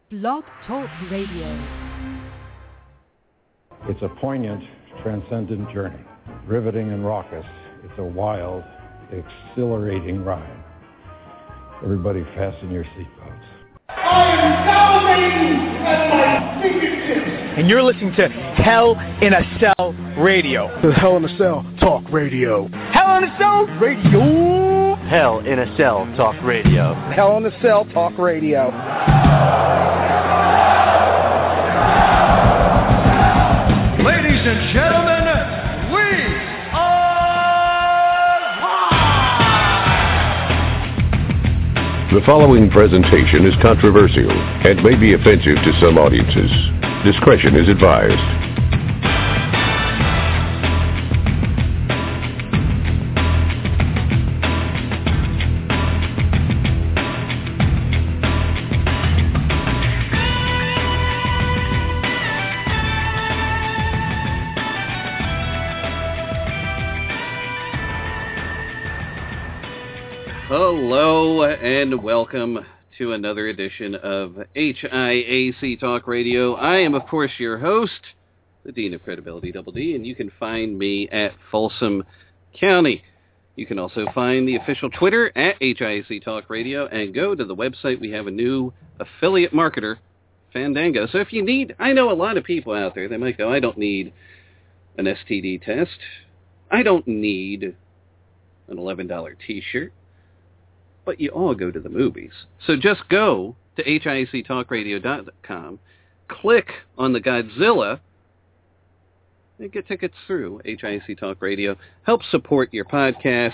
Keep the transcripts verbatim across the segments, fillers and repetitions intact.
Blog Talk Radio. It's a poignant, transcendent journey. Riveting and raucous, it's a wild, exhilarating ride. Everybody fasten your seatbelts. I am salivating at my fingertips. And you're listening to Hell in a Cell Radio. The Hell in a Cell Talk Radio. Hell in a Cell Radio. Hell in a Cell Talk Radio. Hell in a Cell Talk Radio. Ladies and gentlemen, we are live! The following presentation is controversial and may be offensive to some audiences. Discretion is advised. Hello and welcome to another edition of H I A C Talk Radio. I am, of course, your host, the Dean of Credibility, Double D, and you can find me at Folsom County. You can also find the official Twitter at H I A C Talk Radio and go to the website. We have a new affiliate marketer, Fandango. So if you need, I know a lot of people out there, they might go, I don't need an S T D test. I don't need an eleven dollars t-shirt. But you all go to the movies. So just go to H I A C talk radio dot com, click on the Godzilla, and get tickets through H I A C Talk Radio. Help support your podcast.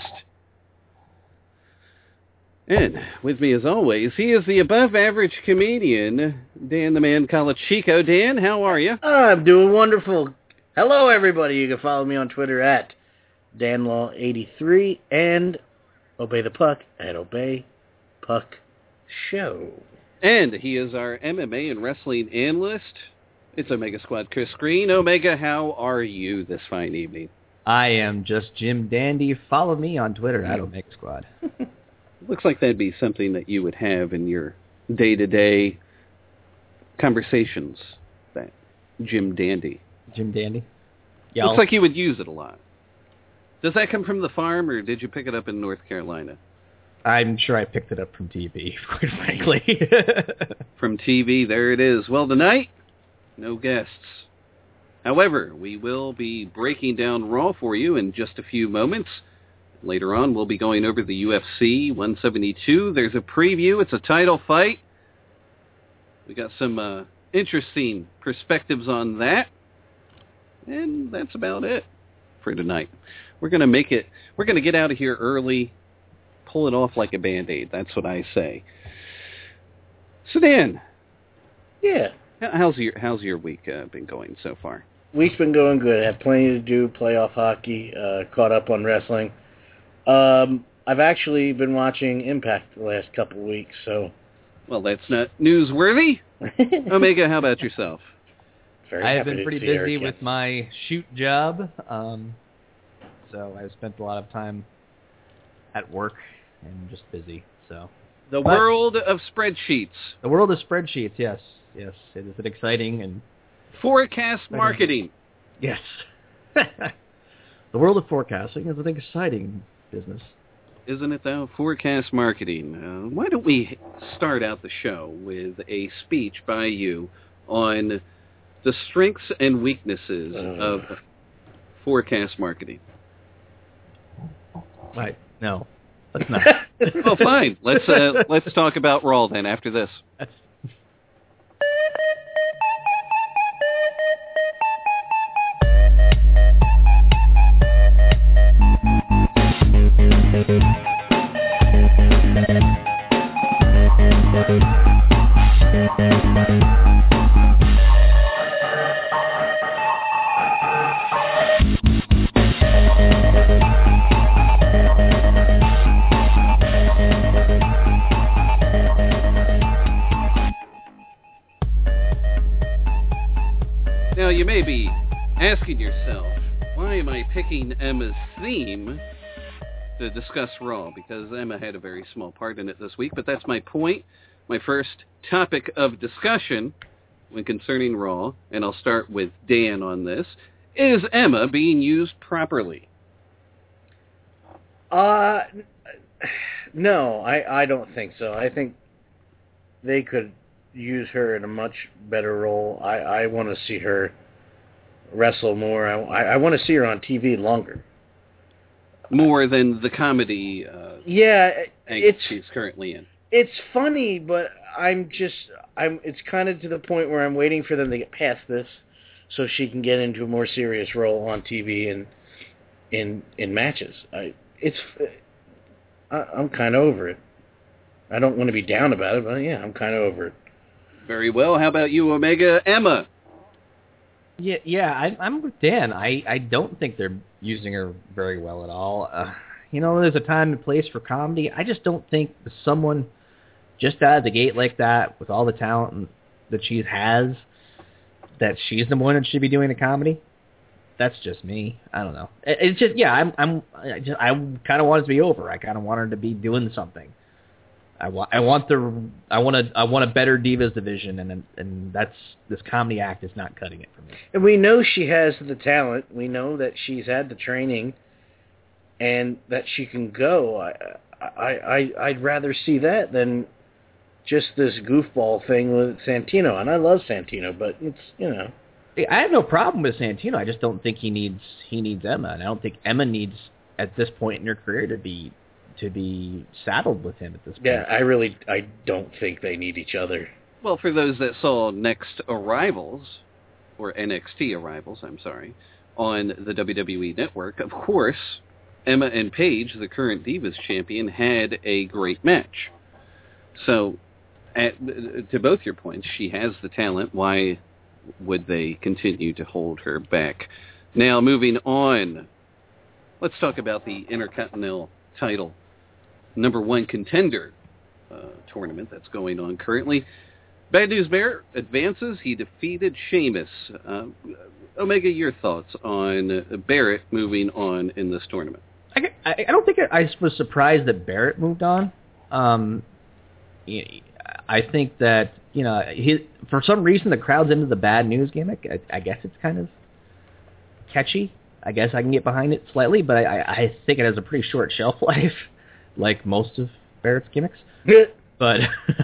And with me as always, he is the above-average comedian, Dan the Man Colachico. Dan, how are you? I'm doing wonderful. Hello, everybody. You can follow me on Twitter at Dan Law eighty-three and Obey the Puck at Obey Puck Show. And he is our M M A and wrestling analyst. It's Omega Squad Chris Green. Omega, how are you this fine evening? I am just Jim Dandy. Follow me on Twitter at Omega Squad. Looks like that'd be something that you would have in your day-to-day conversations, that Jim Dandy. Jim Dandy? Yeah. Looks like you would use it a lot. Does that come from the farm, or did you pick it up in North Carolina? I'm sure I picked it up from T V, quite frankly. From T V, there it is. Well, tonight, no guests. However, we will be breaking down Raw for you in just a few moments. Later on, we'll be going over the U F C one seventy-two. There's a preview. It's a title fight. We got some uh, interesting perspectives on that. And that's about it for tonight. We're going to make it, we're going to get out of here early, pull it off like a Band-Aid. That's what I say. So, Dan. Yeah. How's your, how's your week uh, been going so far? Week's been going good. I have plenty to do, playoff hockey, uh, caught up on wrestling. Um, I've actually been watching Impact the last couple of weeks, so. Well, that's not newsworthy. Omega, how about yourself? Very I have been pretty busy with my shoot job. Um, So I've spent a lot of time at work and just busy. So the but world of spreadsheets. The world of spreadsheets. Yes, yes, it is an exciting and forecast marketing. Yes, the world of forecasting is an exciting business, isn't it? Though forecast marketing. Uh, why don't we start out the show with a speech by you on the strengths and weaknesses uh. of forecast marketing? Right. No, let's not. Well, fine. Let's uh, let's talk about Raw then after this. Now, you may be asking yourself, why am I picking Emma's theme to discuss Raw? Because Emma had a very small part in it this week, but that's my point. my first topic of discussion when concerning Raw, and I'll start with Dan on this, is Emma being used properly? Uh, no, I, I don't think so. I think they could use her in a much better role. I, I want to see her wrestle more. I, I, I want to see her on T V longer. More than the comedy uh, yeah, it's, she's currently in. It's funny, but I'm just, I'm. It's kind of to the point where I'm waiting for them to get past this so she can get into a more serious role on T V and in in matches. I, it's, I, I'm kind of over it. I don't want to be down about it, but yeah, I'm kind of over it. Very well. How about you, Omega? Emma? Yeah, yeah, I, I'm with Dan. I, I don't think they're using her very well at all. Uh, you know, there's a time and place for comedy. I just don't think someone just out of the gate like that, with all the talent that she has, that she's the one that should be doing the comedy. That's just me. I don't know. It, it's just, yeah, I'm, I'm, I, just, I kind of want it to be over. I kind of want her to be doing something. I want, I want the, I want a, I want a better Divas division, and and that's, this comedy act is not cutting it for me. And we know she has the talent. We know that she's had the training, and that she can go. I, I, I I'd rather see that than just this goofball thing with Santino. And I love Santino, but it's, you know. I have no problem with Santino. I just don't think he needs, he needs Emma, and I don't think Emma needs at this point in her career to be. to be saddled with him at this point. Yeah, I really, I don't think they need each other. Well, for those that saw Next Arrivals, or N X T Arrivals, I'm sorry, on the W W E Network, of course, Emma and Paige, the current Divas champion, had a great match. So, at, to both your points, she has the talent. Why would they continue to hold her back? Now, moving on, let's talk about the Intercontinental title number one contender uh, tournament that's going on currently. Bad News Barrett advances. He defeated Sheamus. Uh, Omega, your thoughts on Barrett moving on in this tournament? I, I don't think I was surprised that Barrett moved on. Um, I think that, you know, he, for some reason the crowd's into the Bad News gimmick. I, I guess it's kind of catchy. I guess I can get behind it slightly, but I, I think it has a pretty short shelf life, like most of Barrett's gimmicks. but,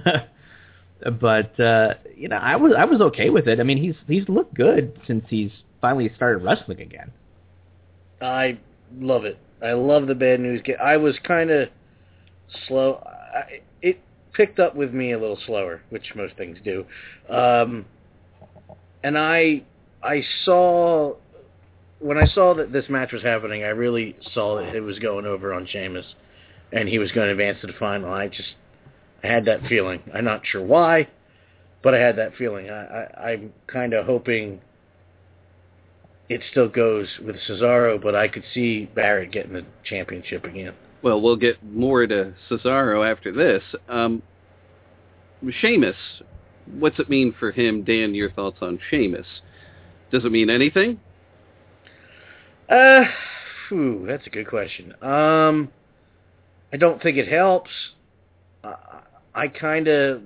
but uh, you know, I was I was okay with it. I mean, he's he's looked good since he's finally started wrestling again. I love it. I love the Bad News. I was kind of slow. I, it picked up with me a little slower, which most things do. Um, and I I saw. When I saw that this match was happening, I really saw that it was going over on Sheamus, and he was going to advance to the final. I just, I had that feeling. I'm not sure why, but I had that feeling. I, I, I'm kind of hoping it still goes with Cesaro, but I could see Barrett getting the championship again. Well, we'll get more to Cesaro after this. Um, Sheamus, what's it mean for him? Dan, your thoughts on Sheamus? Does it mean anything? Uh, whew, that's a good question. Um, I don't think it helps. Uh, I kind of...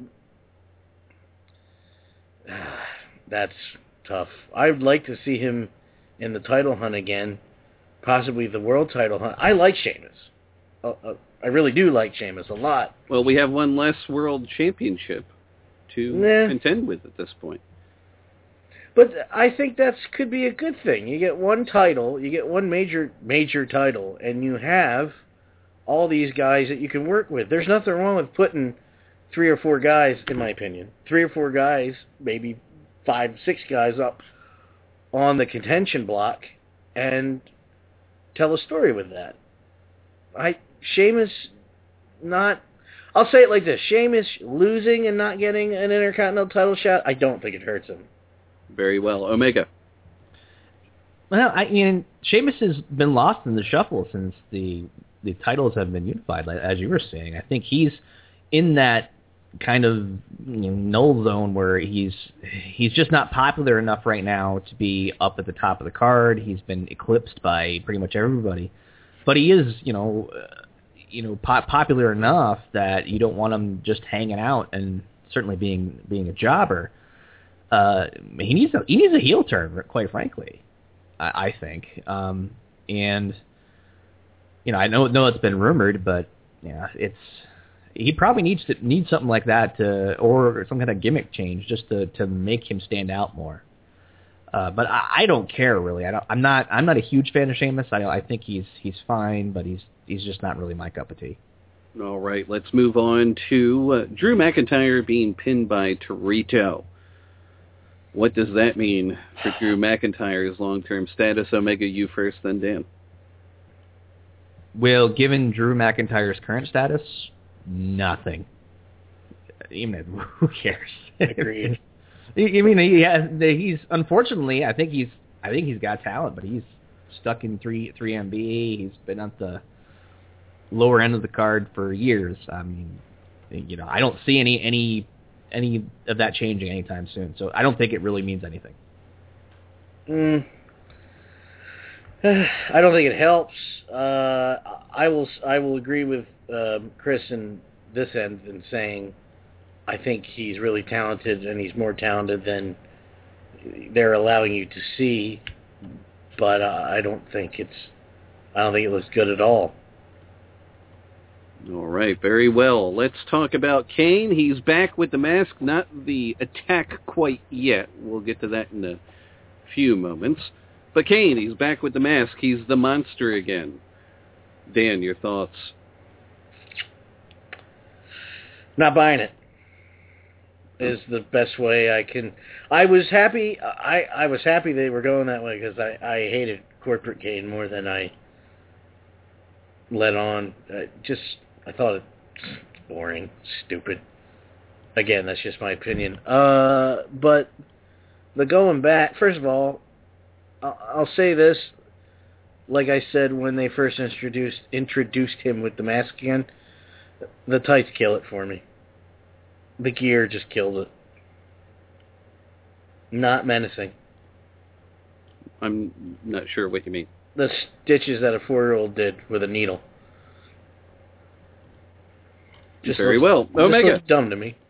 Uh, that's tough. I'd like to see him in the title hunt again, possibly the world title hunt. I like Sheamus. Uh, uh, I really do like Sheamus a lot. Well, we have one less world championship to nah. contend with at this point. But I think that could be a good thing. You get one title, you get one major major title, and you have all these guys that you can work with. There's nothing wrong with putting three or four guys, in my opinion, three or four guys, maybe five, six guys up on the contention block and tell a story with that. I Sheamus not... I'll say it like this. Sheamus losing and not getting an Intercontinental title shot, I don't think it hurts him. Very well. Omega. Well, I mean, Sheamus has been lost in the shuffle since the the titles have been unified, as you were saying. I think he's in that kind of you know, null zone where he's he's just not popular enough right now to be up at the top of the card. He's been eclipsed by pretty much everybody. But he is, you know, you know, po- popular enough that you don't want him just hanging out and certainly being being a jobber. Uh, he needs a he needs a heel turn, quite frankly. I, I think, um, and you know, I know know it's been rumored, but yeah, it's he probably needs to need something like that to, or some kind of gimmick change just to, to make him stand out more. Uh, but I, I don't care really. I don't, I'm not I'm not a huge fan of Sheamus. I I think he's he's fine, but he's he's just not really my cup of tea. All right, let's move on to uh, Drew McIntyre being pinned by Torito. What does that mean for Drew McIntyre's long-term status? Omega, you first, then Dan. Well, given Drew McIntyre's current status, nothing. Even who cares? Agreed. I mean, he has. He's unfortunately, I think he's. I think he's got talent, but he's stuck in three three M B. He's been at the lower end of the card for years. I mean, you know, I don't see any any. any of that changing anytime soon. So I don't think it really means anything. Mm. I don't think it helps. Uh, I will I will agree with um, Chris in this end in saying I think he's really talented and he's more talented than they're allowing you to see. But uh, I don't think it's I don't think it looks good at all. All right, very well. Let's talk about Kane. He's back with the mask, not the attack quite yet. We'll get to that in a few moments. But Kane, he's back with the mask. He's the monster again. Dan, your thoughts? Not buying it is the best way I can. I was happy. I, I was happy they were going that way because I, I hated corporate Kane more than I let on. I just I thought it was boring, stupid. Again, that's just my opinion. Uh, but the going back, first of all, I'll, I'll say this. Like I said when they first introduced introduced him with the mask again, the tights kill it for me. The gear just killed it. Not menacing. I'm not sure what you mean. The stitches that a four-year-old did with a needle. Just Very looks, well. Omega. Just looks dumb to me.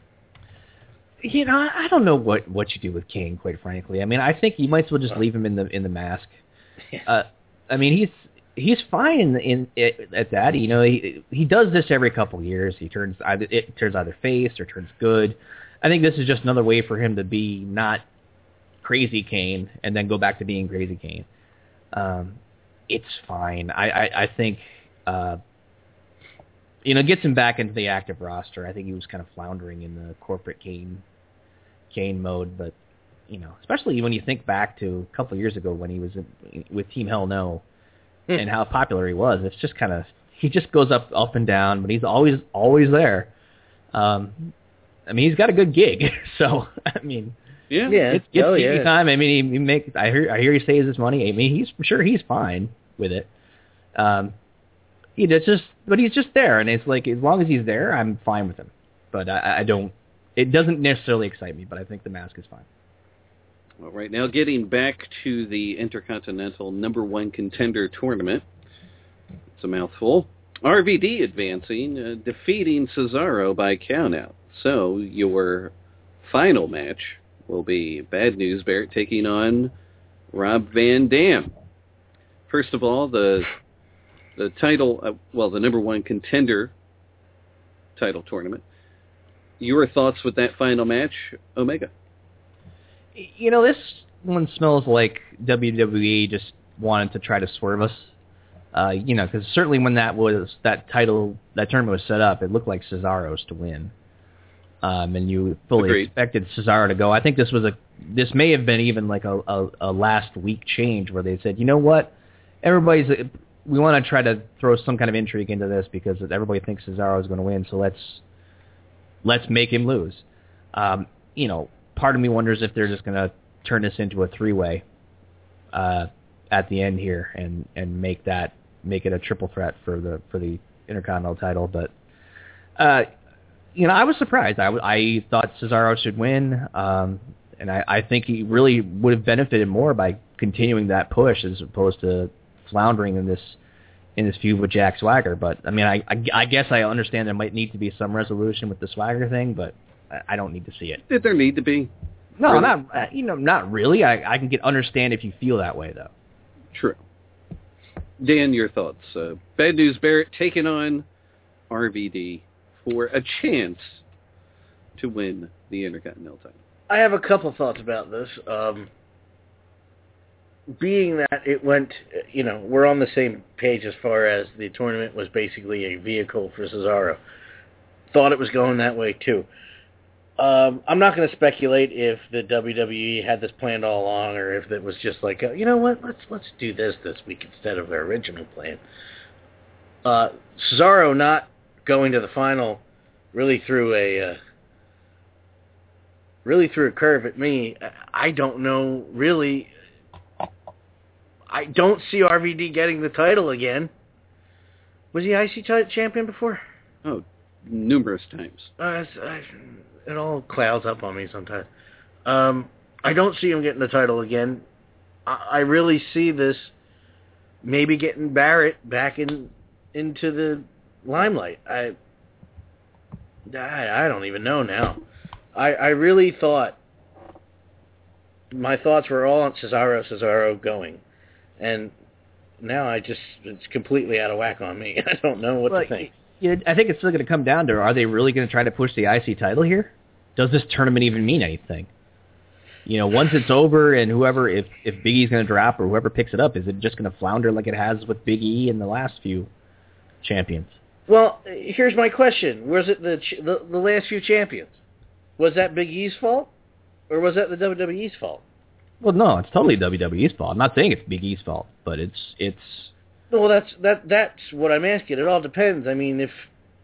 You know, I don't know what, what you do with Kane, quite frankly. I mean, I think you might as well just leave him in the in the mask. Yeah. Uh, I mean, he's he's fine in, in, in at that. You know, he he does this every couple years. He turns either it turns either face or turns good. I think this is just another way for him to be not crazy Kane and then go back to being crazy Kane. Um, it's fine. I I, I think. Uh, You know, gets him back into the active roster. I think he was kind of floundering in the corporate Kane, Kane mode. But, you know, especially when you think back to a couple of years ago when he was in, with Team Hell No hmm. and how popular he was. It's just kind of, he just goes up up and down, but he's always, always there. Um, I mean, he's got a good gig. So, I mean, yeah, yeah. it's, it's oh, T V yeah. time. I mean, he, he makes, I hear, I hear he saves his money. I mean, he's I'm sure he's fine with it. Um, He it's just, but he's just there, and it's like as long as he's there, I'm fine with him. But I, I don't. It doesn't necessarily excite me, but I think the mask is fine. All right, now getting back to the Intercontinental Number One Contender Tournament. It's a mouthful. R V D advancing, uh, defeating Cesaro by countout. So your final match will be Bad News Barrett taking on Rob Van Dam. First of all, the the title, uh, well, the number one contender title tournament. Your thoughts with that final match, Omega? You know, this one smells like W W E just wanted to try to swerve us. Uh, you know, because certainly when that was that title, that tournament was set up, it looked like Cesaro's to win, um, and you fully Agreed. expected Cesaro to go. I think this was a, this may have been even like a, a, a last week change where they said, you know what, everybody's, we want to try to throw some kind of intrigue into this because everybody thinks Cesaro is going to win, so let's let's make him lose. Um, you know, part of me wonders if they're just going to turn this into a three-way uh, at the end here and, and make that make it a triple threat for the for the Intercontinental title. But uh, you know, I was surprised. I, w- I thought Cesaro should win, um, and I, I think he really would have benefited more by continuing that push as opposed to floundering in this in his feud with Jack Swagger. But I mean, I, I, I guess I understand there might need to be some resolution with the Swagger thing, but I, I don't need to see it. Did there need to be? No, really? not uh, you know, not really. I, I can get understand if you feel that way though. True. Dan, your thoughts? Uh, Bad News Barrett taking on R V D for a chance to win the Intercontinental title. I have a couple thoughts about this. Um, being that it went, you know, we're on the same page as far as the tournament was basically a vehicle for Cesaro. Thought it was going that way too. Um, I'm not going to speculate if the W W E had this planned all along, or if it was just like, uh, you know what, let's let's do this this week instead of their original plan. Uh, Cesaro not going to the final really threw a uh, really threw a curve at me. I don't know really. I don't see R V D getting the title again. Was he I C champion before? Oh, numerous times. Uh, I, it all clouds up on me sometimes. Um, I don't see him getting the title again. I, I really see this maybe getting Barrett back in into the limelight. I, I, I don't even know now. I, I really thought my thoughts were all on Cesaro, Cesaro going, and now I just it's completely out of whack on me. I don't know what well, to think. Yeah, I think it's still going to come down to, are they really going to try to push the I C title here? Does this tournament even mean anything? You know, once it's over and whoever, if, if Big E's going to drop or whoever picks it up, is it just going to flounder like it has with Big E in the last few champions? Well, here's my question. Was it the, the, the last few champions? Was that Big E's fault? Or was that the W W E's fault? Well, no, it's totally W W E's fault. I'm not saying it's Big E's fault, but it's it's... Well, that's that. That's what I'm asking. It all depends. I mean, if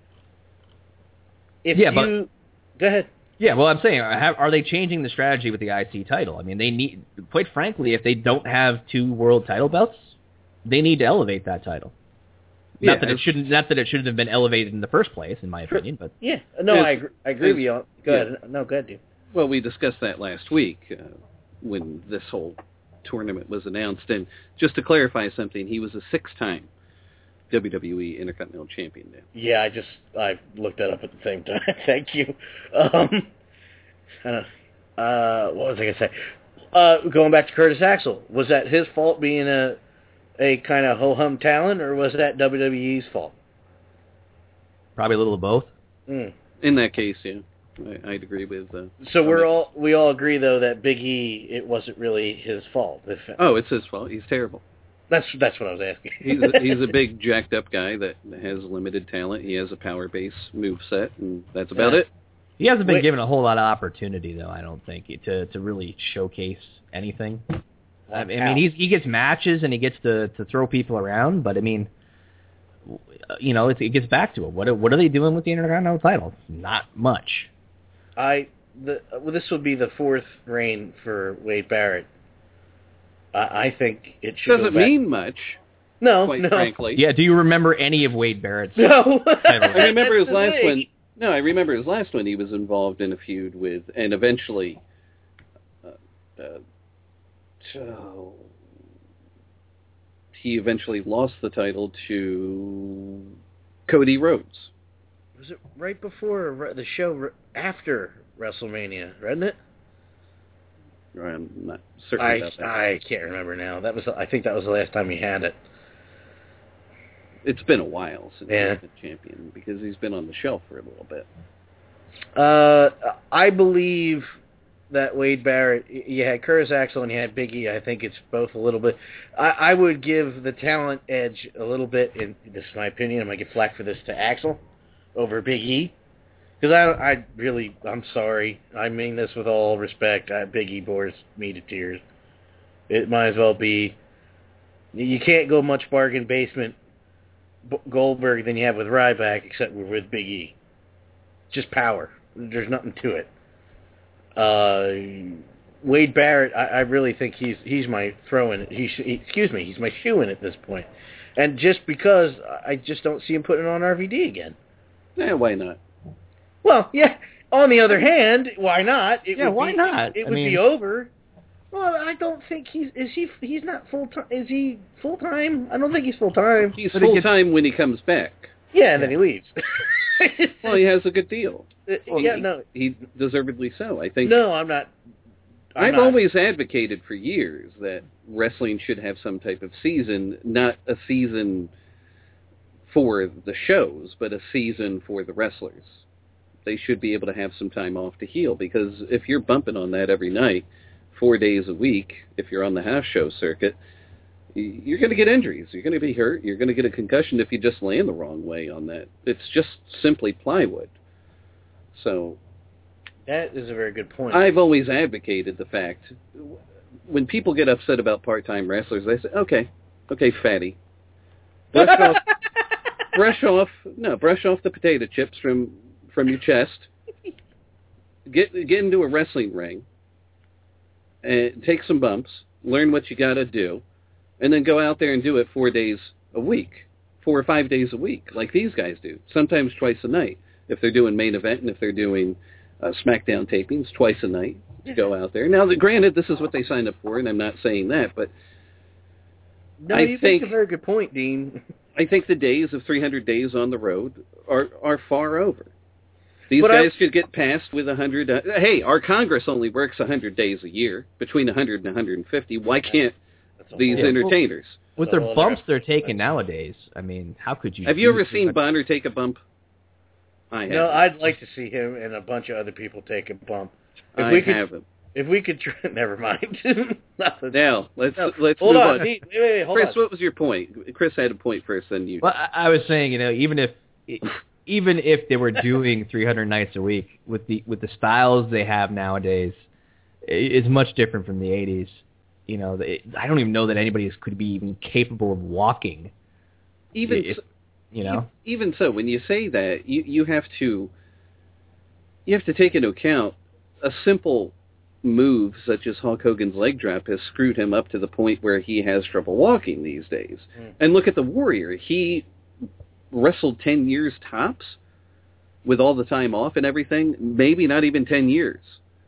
if yeah, you but, go ahead. Yeah, well, I'm saying, are they changing the strategy with the I C title? I mean, they need, quite frankly, if they don't have two world title belts, they need to elevate that title. Yeah, not that it shouldn't, not that it shouldn't have been elevated in the first place, in my opinion. But yeah, no, I agree, I agree with you. Go yeah. ahead. No, go ahead, dude. Well, we discussed that last week uh, when this whole tournament was announced, and just to clarify something, he was a six-time W W E Intercontinental Champion now. Yeah, I just I looked that up at the same time. Thank you. Um, uh, uh, what was I gonna say? Uh, going back to Curtis Axel, was that his fault being a a kind of ho hum talent, or was that W W E's fault? Probably a little of both. Mm. In that case, yeah, I, I'd agree with. Uh, so we're all we all agree though that Big E, it wasn't really his fault. If, oh, it's his fault. He's terrible. That's that's what I was asking. he's a, he's a big jacked up guy that has limited talent. He has a power base move set, and that's about yeah. it. He hasn't been Wait. given a whole lot of opportunity, though. I don't think to to really showcase anything. I mean, I mean he's, he gets matches and he gets to to throw people around, but I mean, you know, it, it gets back to it. What what are they doing with the Intercontinental title? Not much. I the well, this would be the fourth reign for Wade Barrett. I think it should doesn't go back. mean much. No, quite no. frankly. Yeah. Do you remember any of Wade Barrett's? No. I remember his That's the last thing. one. No, I remember his last one. He was involved in a feud with, and eventually, uh, uh, oh, he eventually lost the title to Cody Rhodes. Was it right before or right- the show r- after WrestleMania, wasn't it? I'm not certain I about that. I can't remember now. That was I think that was the last time he had it. It's been a while since Yeah. he's been champion because he's been on the shelf for a little bit. Uh, I believe that Wade Barrett, you had Curtis Axel and you had Big E. I think it's both a little bit. I, I would give the talent edge a little bit, and this is my opinion, I might get flack for this, to Axel over Big E. Because I, I really, I'm sorry. I mean this with all respect. I, Big E bores me to tears. It might as well be. You can't go much bargain basement B- Goldberg than you have with Ryback, except with Big E. Just power. There's nothing to it. Uh, Wade Barrett, I, I really think he's he's my throw-in. He, he, excuse me, he's my shoe-in at this point. And just because I just don't see him putting it on R V D again. Yeah, why not? Well, yeah. On the other hand, why not? It Yeah, would why be, not? It, it I would mean- be over. Well, I don't think he's is he he's not full time. Is he full time? I don't think he's full time. He's full time when he comes back. Yeah, and then he leaves. Well, he has a good deal. Well, yeah, he, no, he deservedly so. I think. No, I'm not. I'm I've not. always advocated for years that wrestling should have some type of season, not a season for the shows, but a season for the wrestlers. They should be able to have some time off to heal, because if you're bumping on that every night, four days a week, if you're on the house show circuit, you're going to get injuries. You're going to be hurt. You're going to get a concussion if you just land the wrong way on that. It's just simply plywood. So that is a very good point. I've always advocated the fact, when people get upset about part-time wrestlers, they say, okay, okay, fatty. Brush off, brush off, no, brush off the potato chips from, from your chest. Get, get into a wrestling ring. And take some bumps, learn what you got to do, and then go out there and do it four days a week, four or five days a week, like these guys do, sometimes twice a night. If they're doing main event and if they're doing uh, SmackDown tapings, twice a night to go out there. Now, granted, this is what they signed up for, and I'm not saying that, but no, I you think make a very good point, Dean. I think the days of three hundred days on the road are, are far over. These but guys I, should get passed with one hundred. Uh, hey, our Congress only works one hundred days a year, between one hundred and one hundred fifty. Why can't these yeah, entertainers? With their bumps they're taking nowadays, I mean, how could you... Have you ever seen Bonner take a bump? I haven't. No, I'd like to see him and a bunch of other people take a bump. If I we could, haven't. If we could... Never mind. Now, let's, no. let's hold move on. on. Wait, wait, wait, hold Chris, on. what was your point? Chris had a point first, then you... Well, I, I was saying, you know, even if... Even if they were doing three hundred nights a week, with the with the styles they have nowadays, it's much different from the eighties. You know, they, I don't even know that anybody could be even capable of walking. Even if, you know, even so, when you say that, you you have to you have to take into account a simple move such as Hulk Hogan's leg drop has screwed him up to the point where he has trouble walking these days. Mm. And look at the Warrior; he wrestled ten years tops with all the time off and everything, maybe not even ten years.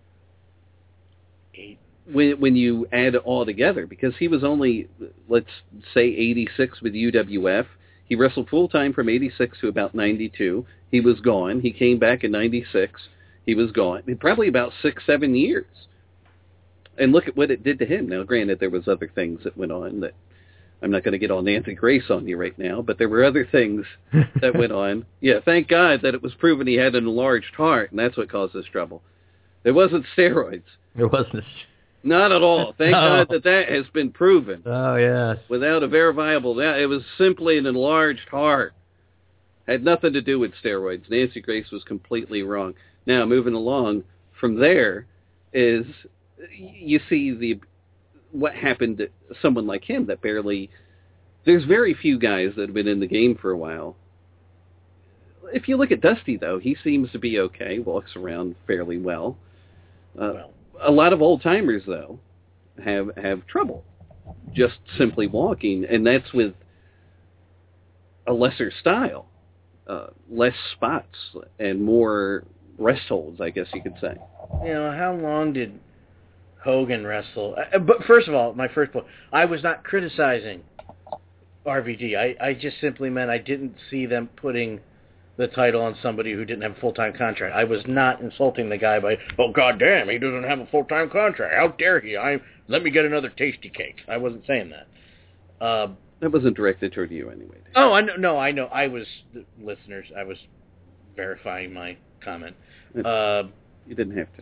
Eight. When when you add it all together, because he was only, let's say, eighty-six with U W F. He wrestled full-time from eighty-six to about ninety-two. He was gone. He came back in ninety-six. He was gone. Probably about six, seven years. And look at what it did to him. Now, granted, there was other things that went on that I'm not going to get all Nancy Grace on you right now, but there were other things that went on. Yeah, thank God that it was proven he had an enlarged heart, and that's what caused this trouble. It wasn't steroids. It wasn't. Not at all. Thank no. God that that has been proven. Oh, yes. Without a verifiable, it was simply an enlarged heart. Had nothing to do with steroids. Nancy Grace was completely wrong. Now, moving along from there is, you see the... what happened to someone like him that barely... There's very few guys that have been in the game for a while. If you look at Dusty, though, he seems to be okay, walks around fairly well. Uh, well. A lot of old-timers, though, have have trouble just simply walking, and that's with a lesser style, uh, less spots, and more rest holds, I guess you could say. You know, how long did Hogan wrestle? Uh, but first of all, my first point, I was not criticizing R V D. I, I just simply meant I didn't see them putting the title on somebody who didn't have a full-time contract. I was not insulting the guy by, oh, goddamn, he doesn't have a full-time contract. How dare he? I Let me get another tasty cake. I wasn't saying that. Uh, that wasn't directed toward you anyway. Dave. Oh, I know. No, I know. I was, listeners, I was verifying my comment. Uh, you didn't have to.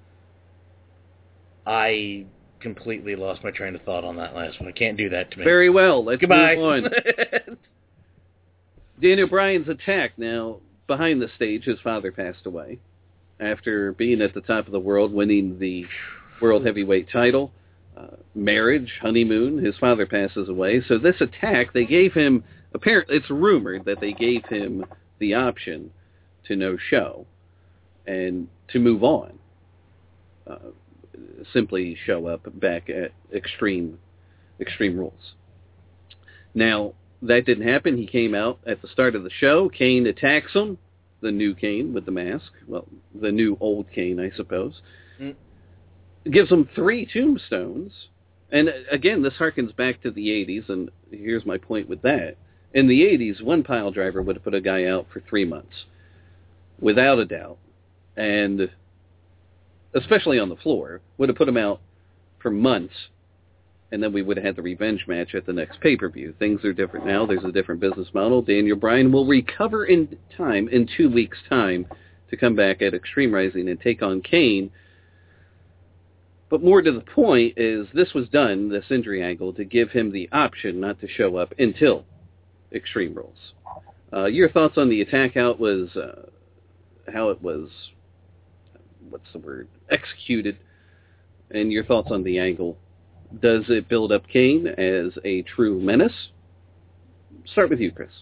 I completely lost my train of thought on that last one. I can't do that to me. Very well. Let's Goodbye. move on. Daniel Bryan's attack. Now, behind the stage, his father passed away after being at the top of the world, winning the World Heavyweight title, uh, marriage, honeymoon. His father passes away. So this attack, they gave him, apparently, it's rumored that they gave him the option to no show and to move on. Uh, simply show up back at Extreme, Extreme Rules. Now, that didn't happen. He came out at the start of the show. Kane attacks him, the new Kane with the mask. Well, the new old Kane, I suppose. Mm. gives him three tombstones. And again, this harkens back to the eighties, and here's my point with that. In the eighties, one pile driver would have put a guy out for three months, without a doubt. And especially on the floor, would have put him out for months, and then we would have had the revenge match at the next pay-per-view. Things are different now. There's a different business model. Daniel Bryan will recover in time, in two weeks' time, to come back at Extreme Rising and take on Kane. But more to the point is this was done, this injury angle, to give him the option not to show up until Extreme Rules. Uh, your thoughts on the attack out was uh, how it was, what's the word, executed, and your thoughts on the angle. Does it build up Kane as a true menace? Start with you, Chris.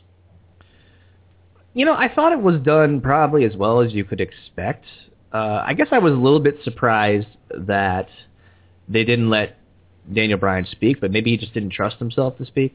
You know, I thought it was done probably as well as you could expect. Uh, I guess I was a little bit surprised that they didn't let Daniel Bryan speak, but maybe he just didn't trust himself to speak,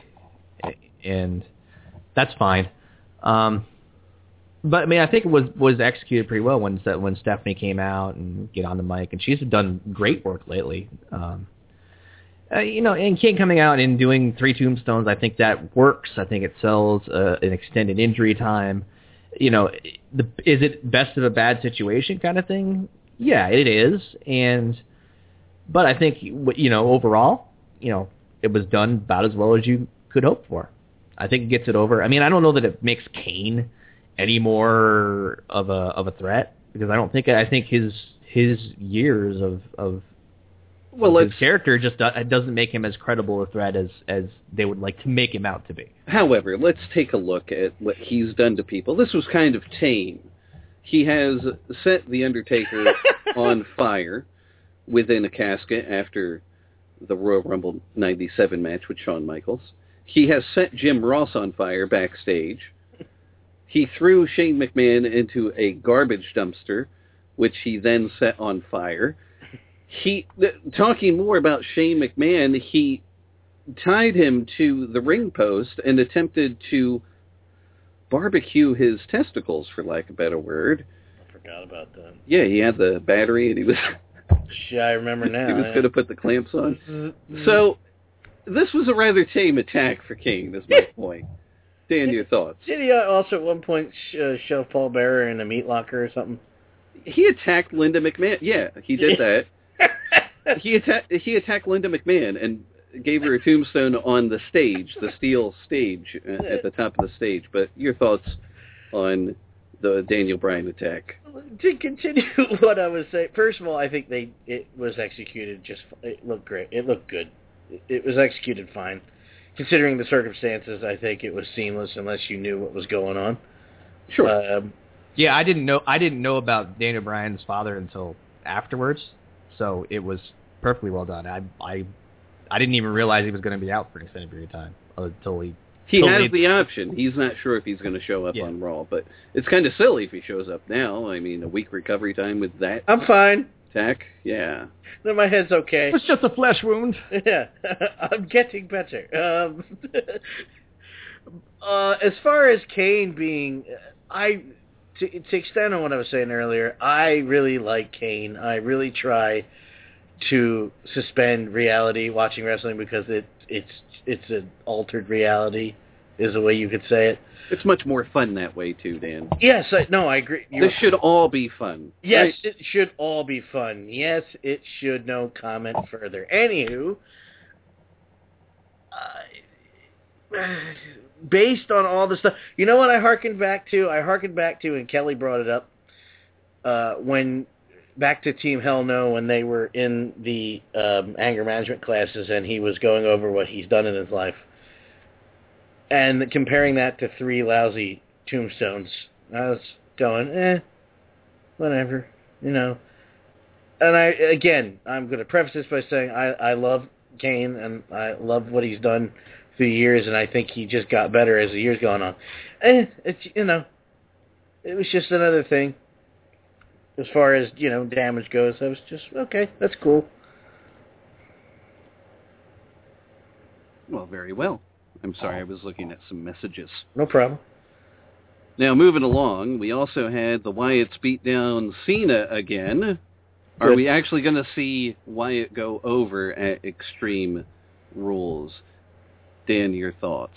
and that's fine. Um, but I mean, I think it was was executed pretty well when when Stephanie came out and get on the mic, and she's done great work lately. Um, uh, you know, and King coming out and doing three tombstones, I think that works. I think it sells uh, an extended injury time. You know, the, is it best of a bad situation kind of thing? Yeah, it is. And but I think, you know, overall, you know, it was done about as well as you could hope for. I think it gets it over. I mean, I don't know that it makes Kane any more of a of a threat, because I don't think I think his his years of of, well, of his character just do, it doesn't make him as credible a threat as as they would like to make him out to be. However, let's take a look at what he's done to people. This was kind of tame. He has set The Undertaker on fire within a casket after the Royal Rumble ninety-seven match with Shawn Michaels. He has set Jim Ross on fire backstage. He threw Shane McMahon into a garbage dumpster, which he then set on fire. He, th- talking more about Shane McMahon, he tied him to the ring post and attempted to barbecue his testicles, for lack of a better word. I forgot about that. Yeah, he had the battery, and he was... Yeah, I remember now. He was yeah. going to put the clamps on. So, this was a rather tame attack for King, is my point. Dan, your thoughts? Did he also at one point sh- uh, shove Paul Bearer in a meat locker or something? He attacked Linda McMahon. Yeah, he did that. he, atta- he attacked Linda McMahon and gave her a tombstone on the stage, the steel stage uh, at the top of the stage. But your thoughts on the Daniel Bryan attack? To continue what I was saying, first of all, I think they it was executed just. It looked great. It looked good. It, it was executed fine, considering the circumstances. I think it was seamless unless you knew what was going on. Sure. Um, yeah, I didn't know. I didn't know about Daniel Bryan's father until afterwards, so it was perfectly well done. I I, I didn't even realize he was going to be out for an extended period of time until he. He until has he, the option. He's not sure if he's going to show up yeah. on Raw, but it's kind of silly if he shows up now. I mean, a week recovery time with that. I'm fine. Attack, yeah. No, my head's okay. It's just a flesh wound. Yeah, I'm getting better. Um, uh, as far as Kane being, I to, to extend on what I was saying earlier, I really like Kane. I really try to suspend reality watching wrestling because it it's it's an altered reality, is the way you could say it. It's much more fun that way too, Dan. Yes, I, no, I agree. You're, this should all be fun. Yes, right? It should all be fun. Yes, it should. No comment further. Anywho, uh, based on all the stuff, you know what I hearkened back to? I hearkened back to, and Kelly brought it up, uh, when back to Team Hell No, when they were in the um, anger management classes, and he was going over what he's done in his life. And comparing that to three lousy tombstones, I was going, eh, whatever, you know. And I, again, I'm going to preface this by saying I, I love Kane, and I love what he's done through the years, and I think he just got better as the years gone on. Eh, it's, you know, it was just another thing. As far as, you know, damage goes, I was just, okay, that's cool. Well, very well. I'm sorry, I was looking at some messages. No problem. Now, moving along, we also had the Wyatts beat down Cena again. Are Good. we actually going to see Wyatt go over at Extreme Rules? Dan, your thoughts?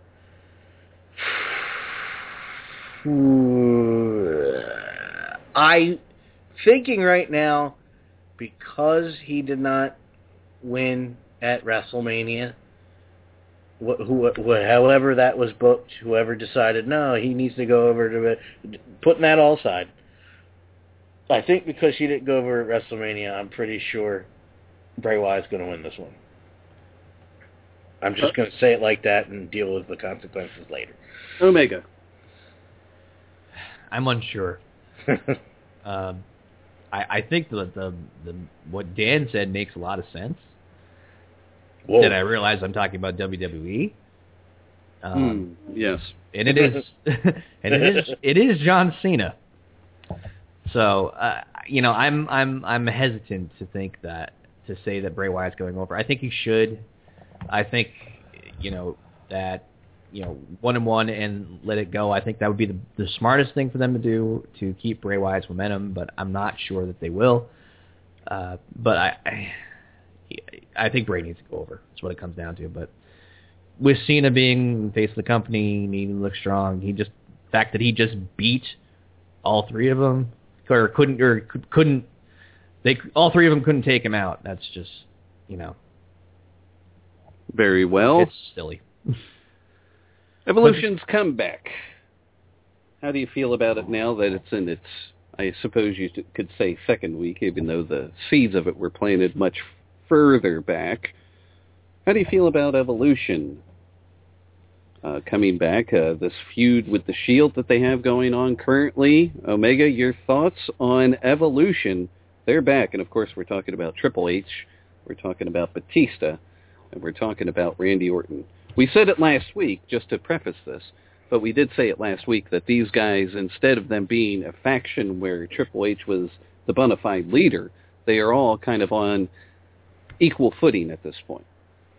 I thinking right now, because he did not win at WrestleMania, wh- who, wh- however that was booked, whoever decided, no, he needs to go over to it, putting that all aside, I think because he didn't go over at WrestleMania, I'm pretty sure Bray Wyatt's going to win this one. I'm just going to say it like that and deal with the consequences later. Omega. I'm unsure. um, I, I think the, the the what Dan said makes a lot of sense. Whoa. Did I realize I'm talking about W W E? Um, mm, yes, and it is, and it is it is John Cena. So uh, you know, I'm I'm I'm hesitant to think that to say that Bray Wyatt's going over. I think he should. I think you know that. You know, one and one and let it go. I think that would be the, the smartest thing for them to do to keep Bray Wyatt's momentum, but I'm not sure that they will. Uh, but I, I, I think Bray needs to go over. That's what it comes down to. But with Cena being the face of the company, needing to look strong, he just the fact that he just beat all three of them, or couldn't, or couldn't, they all three of them couldn't take him out. That's just, you know, very well. It's silly. Evolution's comeback. How do you feel about it now that it's in its, I suppose you could say, second week, even though the seeds of it were planted much further back? How do you feel about Evolution uh, coming back? Uh, this feud with the Shield that they have going on currently. Omega, your thoughts on Evolution? They're back, and of course we're talking about Triple H, we're talking about Batista, and we're talking about Randy Orton. We said it last week, just to preface this, but we did say it last week that these guys, instead of them being a faction where Triple H was the bona fide leader, they are all kind of on equal footing at this point.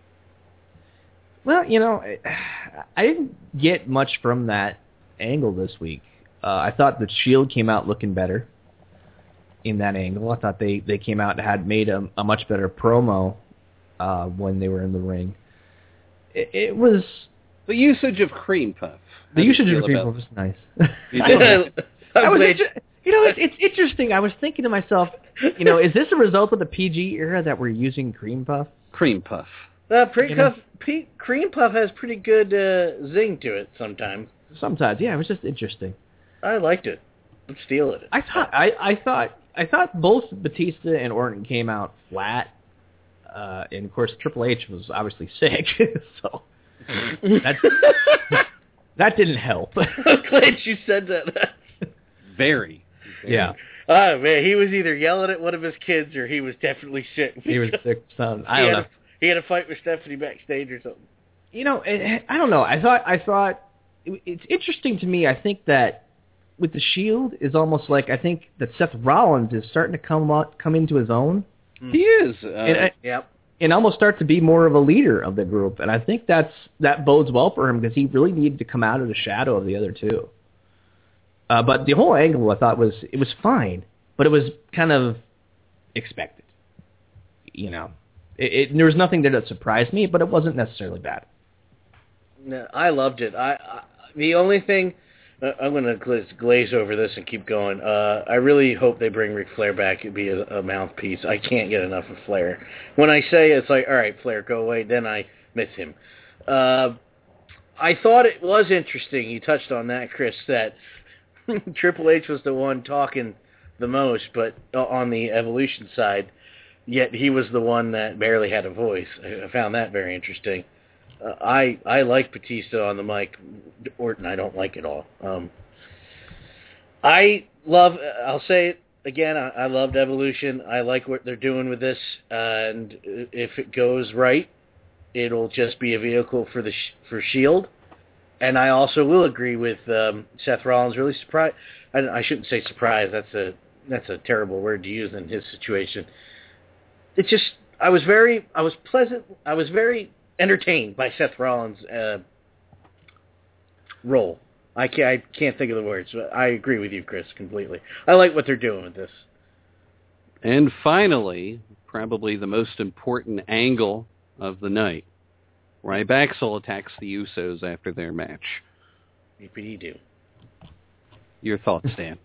Well, you know, I didn't get much from that angle this week. Uh, I thought the Shield came out looking better in that angle. I thought they, they came out and had made a, a much better promo uh, when they were in the ring. It, it was... The usage of cream puff. The usage of cream puff was nice. You did. I was inter- you know, it's, it's interesting. I was thinking to myself, you know, is this a result of the P G era that we're using cream puff? Cream puff. Uh, pre- You know? puff P- cream puff has pretty good uh, zing to it sometimes. Sometimes, yeah. It was just interesting. I liked it. I'm stealing it. I thought I, I thought I thought both Batista and Orton came out flat, uh, and of course Triple H was obviously sick, so that that didn't help. I'm glad you said that. Very. Yeah. Oh man, he was either yelling at one of his kids or he was definitely sick. He was sick. Son, I he don't had know. A, he had a fight with Stephanie backstage or something. You know, it, I don't know. I thought I thought it, it's interesting to me. I think that with the Shield is almost like I think that Seth Rollins is starting to come out, come into his own. He is. Uh, and, I, yep. And almost start to be more of a leader of the group, and I think that's that bodes well for him because he really needed to come out of the shadow of the other two. Uh, but the whole angle I thought was it was fine, but it was kind of expected. You know, it, it, there was nothing there that surprised me, but it wasn't necessarily bad. No, I loved it. I, I the only thing uh, I'm going to glaze, glaze over this and keep going. Uh, I really hope they bring Ric Flair back and be a, a mouthpiece. I can't get enough of Flair. When I say it's like, all right, Flair, go away, then I miss him. Uh, I thought it was interesting. You touched on that, Chris, that Triple H was the one talking the most, but on the Evolution side, yet he was the one that barely had a voice. I found that very interesting. Uh, I I like Batista on the mic. Orton, I don't like at all. Um, I love. I'll say it again. I, I loved Evolution. I like what they're doing with this, and if it goes right, it'll just be a vehicle for the for Shield. And I also will agree with um, Seth Rollins. Really surprised. I, I shouldn't say surprised. That's a that's a terrible word to use in his situation. It just. I was very. I was pleasant. I was very. entertained by Seth Rollins' uh, role. I can't, I can't think of the words, but I agree with you, Chris, completely. I like what they're doing with this. And finally, probably the most important angle of the night, Ryback attacks the Usos after their match. Yippee-doo. Your thoughts, Dan?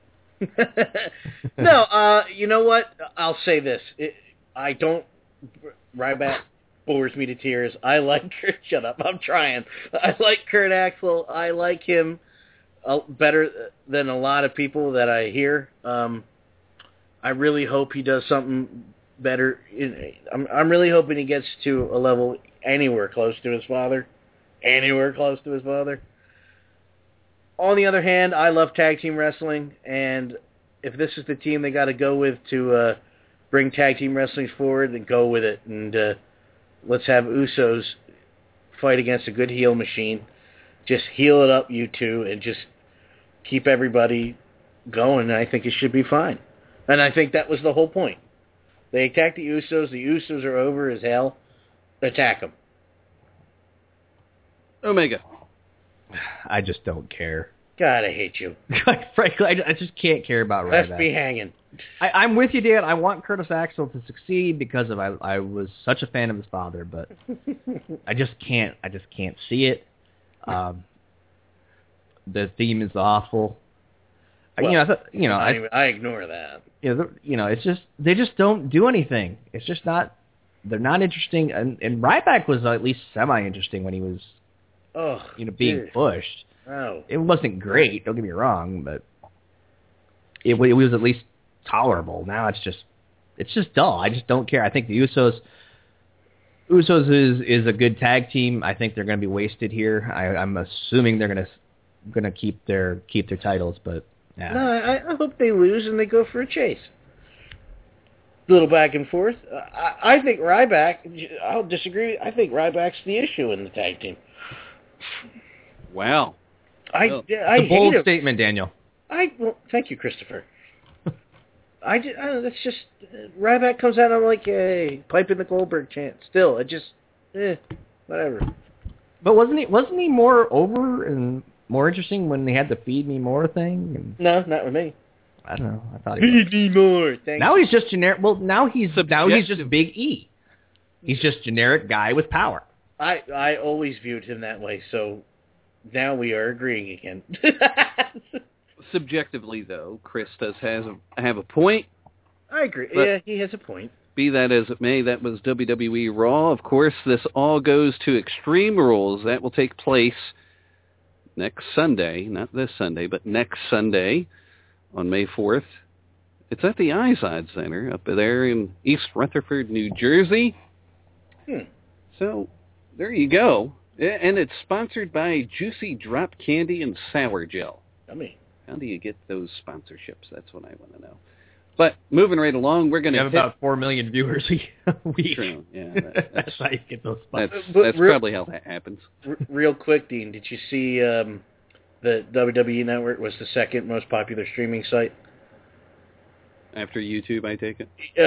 no, uh, you know what? I'll say this. It, I don't... Ryback bores me to tears. I like Kurt... Shut up. I'm trying. I like Kurt Axel. I like him uh, better than a lot of people that I hear. Um, I really hope he does something better. I'm, I'm really hoping he gets to a level anywhere close to his father. Anywhere close to his father. On the other hand, I love tag team wrestling, and if this is the team they got to go with to uh, bring tag team wrestling forward, then go with it. And uh, let's have Usos fight against a good heel machine. Just heel it up, you two, and just keep everybody going. I think it should be fine. And I think that was the whole point. They attacked the Usos. The Usos are over as hell. Attack them. Omega. I just don't care. God, I hate you. Frankly, I, I just can't care about Ryback. Left me hanging. I, I'm with you, Dan. I want Curtis Axel to succeed because of I, I was such a fan of his father, but I just can't. I just can't see it. Um, the theme is awful. Well, you know, I, thought, you know, I, I, I ignore that. You know, you know, it's just they just don't do anything. It's just not. They're not interesting. And, and Ryback was at least semi-interesting when he was, oh, you know, being dude. pushed. Oh. It wasn't great. Don't get me wrong, but it, it was at least tolerable. Now it's just, it's just dull. I just don't care. I think the Usos, Usos is is a good tag team. I think they're going to be wasted here. I, I'm assuming they're going to going to keep their keep their titles, but yeah. No, I, I hope they lose and they go for a chase. A little back and forth. I, I think Ryback. I'll disagree. I think Ryback's the issue in the tag team. Wow. I, oh. I it's a bold hate him. statement, Daniel. I well, thank you, Christopher. I just, I don't know, that's just uh, Ryback comes out and I'm like, hey, pipe in the Goldberg chant. Still, it just, eh, whatever. But wasn't he wasn't he more over and more interesting when they had the Feed Me More thing? And, no, not with me. I don't know. I thought he Feed me more. Thank now you. he's just generic. Well, now he's Subjective. now he's just Big E. He's just generic guy with power. I I always viewed him that way, so now we are agreeing again. Subjectively, though, Chris does has a, have a point. I agree. But yeah, he has a point. Be that as it may, that was W W E Raw. Of course, this all goes to Extreme Rules. That will take place next Sunday. Not this Sunday, but next Sunday on May fourth. It's at the Izod Center up there in East Rutherford, New Jersey. Hmm. So, there you go. And it's sponsored by Juicy Drop Candy and Sour Gel. I mean, how do you get those sponsorships? That's what I want to know. But moving right along, we're going to have hit... about four million viewers a week. True. Yeah, that, that's how you get those spots. That's, But that's real- probably how that happens. r- real quick, Dean, did you see um, the W W E Network was the second most popular streaming site? After YouTube, I take it.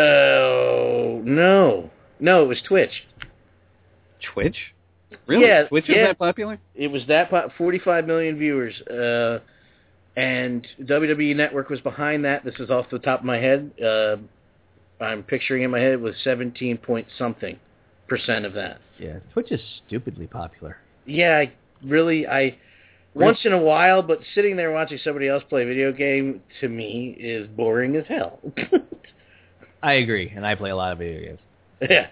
Oh, no. No, it was Twitch. Twitch? Really? Yeah, Twitch is yeah. that popular? It was that po- forty-five million viewers, uh, and W W E Network was behind that. This is off the top of my head. Uh, I'm picturing in my head with seventeen point something percent of that. Yeah, Twitch is stupidly popular. Yeah, I really, I once in a while, but sitting there watching somebody else play a video game to me is boring as hell. I agree, and I play a lot of video games. Yeah.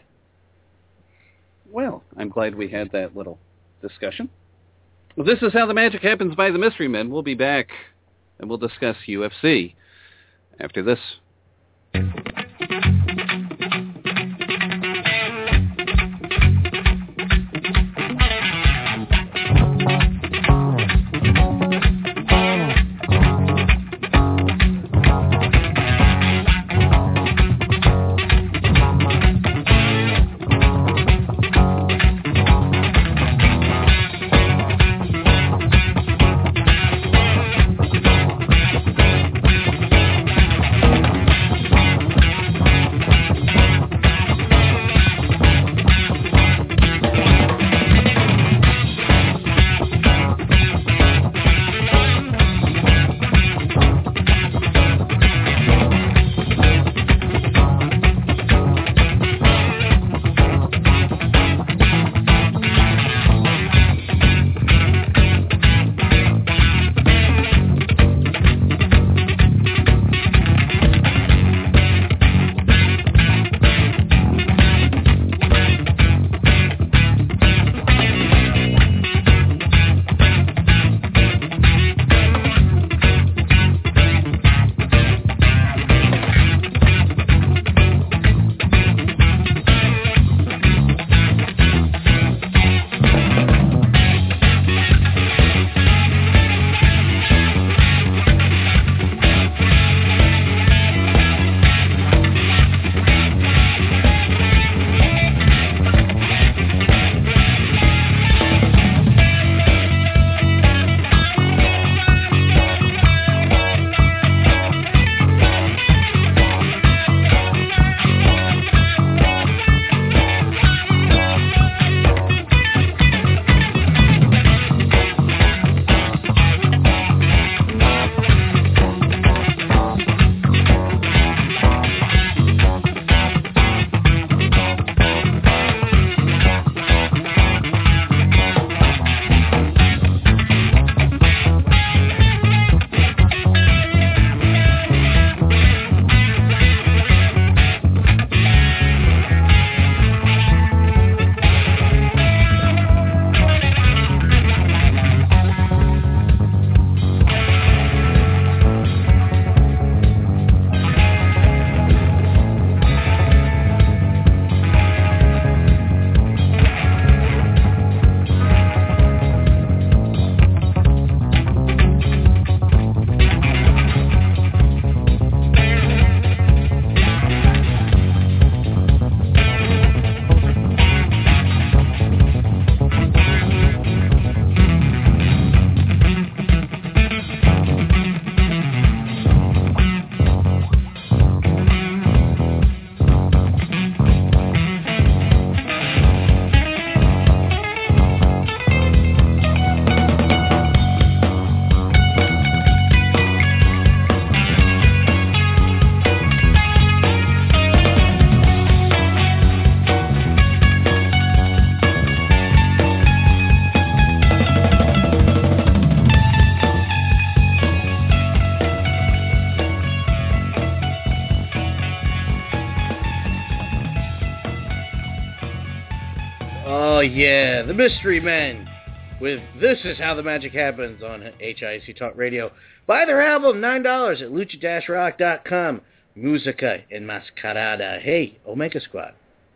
Well, I'm glad we had that little discussion. Well, this is How the Magic Happens by the Mystery Men. We'll be back, and we'll discuss U F C after this. yeah, the Mystery Men with This Is How the Magic Happens on H I A C Talk Radio. Buy their album, nine dollars at lucha dash rock dot com. Musica Enmascarada. Hey, Omega Squad.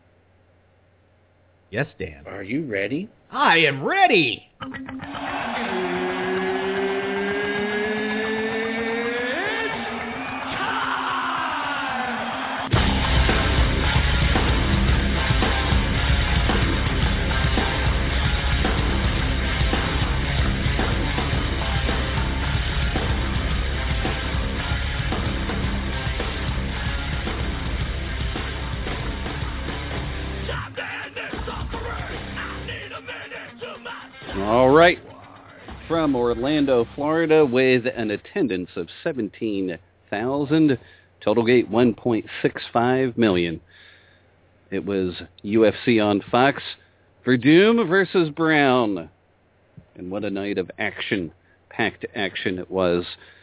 Yes, Dan. Are you ready? I am ready! All right. From Orlando, Florida, with an attendance of seventeen thousand, total gate one point six five million. It was U F C on Fox, Verdum versus Brown. And what a night of action, packed action it was.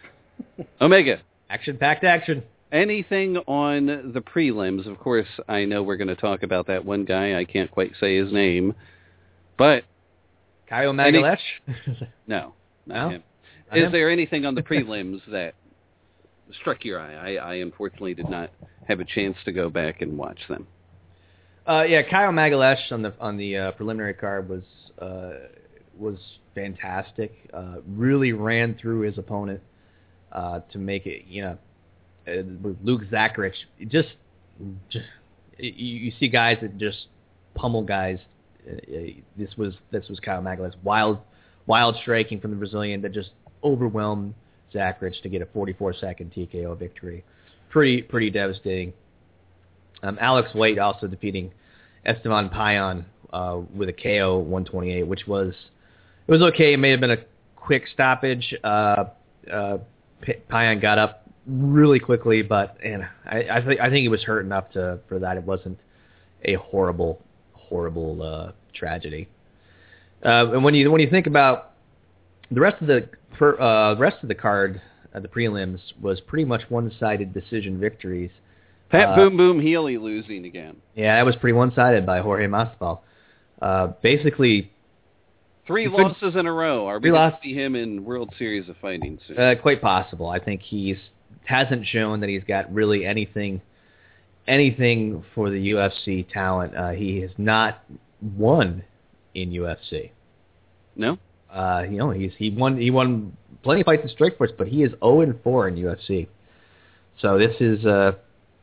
Omega. Action-packed action. Anything on the prelims? Of course, I know we're going to talk about that one guy. I can't quite say his name. But Kyle Magalesh? No, not no? him. Not Is him? there anything on the prelims that struck your eye? I, I unfortunately did not have a chance to go back and watch them. Uh, yeah, Kyle Magalesh on the on the uh, preliminary card was uh, was fantastic. Uh, really ran through his opponent uh, to make it. You know, uh, with Luke Zacharich, just just you, you see guys that just pummel guys. Uh, this was this was Kyle Magalesh. Wild wild striking from the Brazilian that just overwhelmed Zacharich to get a forty-four second T K O victory. Pretty pretty devastating. Um, Alex White also defeating Esteban Payan uh, with a K O one twenty-eight, which was it was okay. It may have been a quick stoppage. Uh, uh, Payan got up really quickly, but and I, I think I think he was hurt enough to for that. It wasn't a horrible horrible uh, tragedy. Uh, and when you when you think about the rest of the per, uh, rest of the card, uh, the prelims was pretty much one-sided decision victories. Pat uh, Boom Boom Healy losing again. Yeah, that was pretty one-sided by Jorge Masvidal. Uh, basically, three losses in a row. Are we Three going loss- to see him in World Series of Fighting soon? uh, quite possible. I think he's hasn't shown that he's got really anything anything for the U F C talent. Uh, he has not won in U F C. No? Uh, you know, he's he won he won plenty of fights in Strikeforce, but he is zero and four in U F C. So this is uh,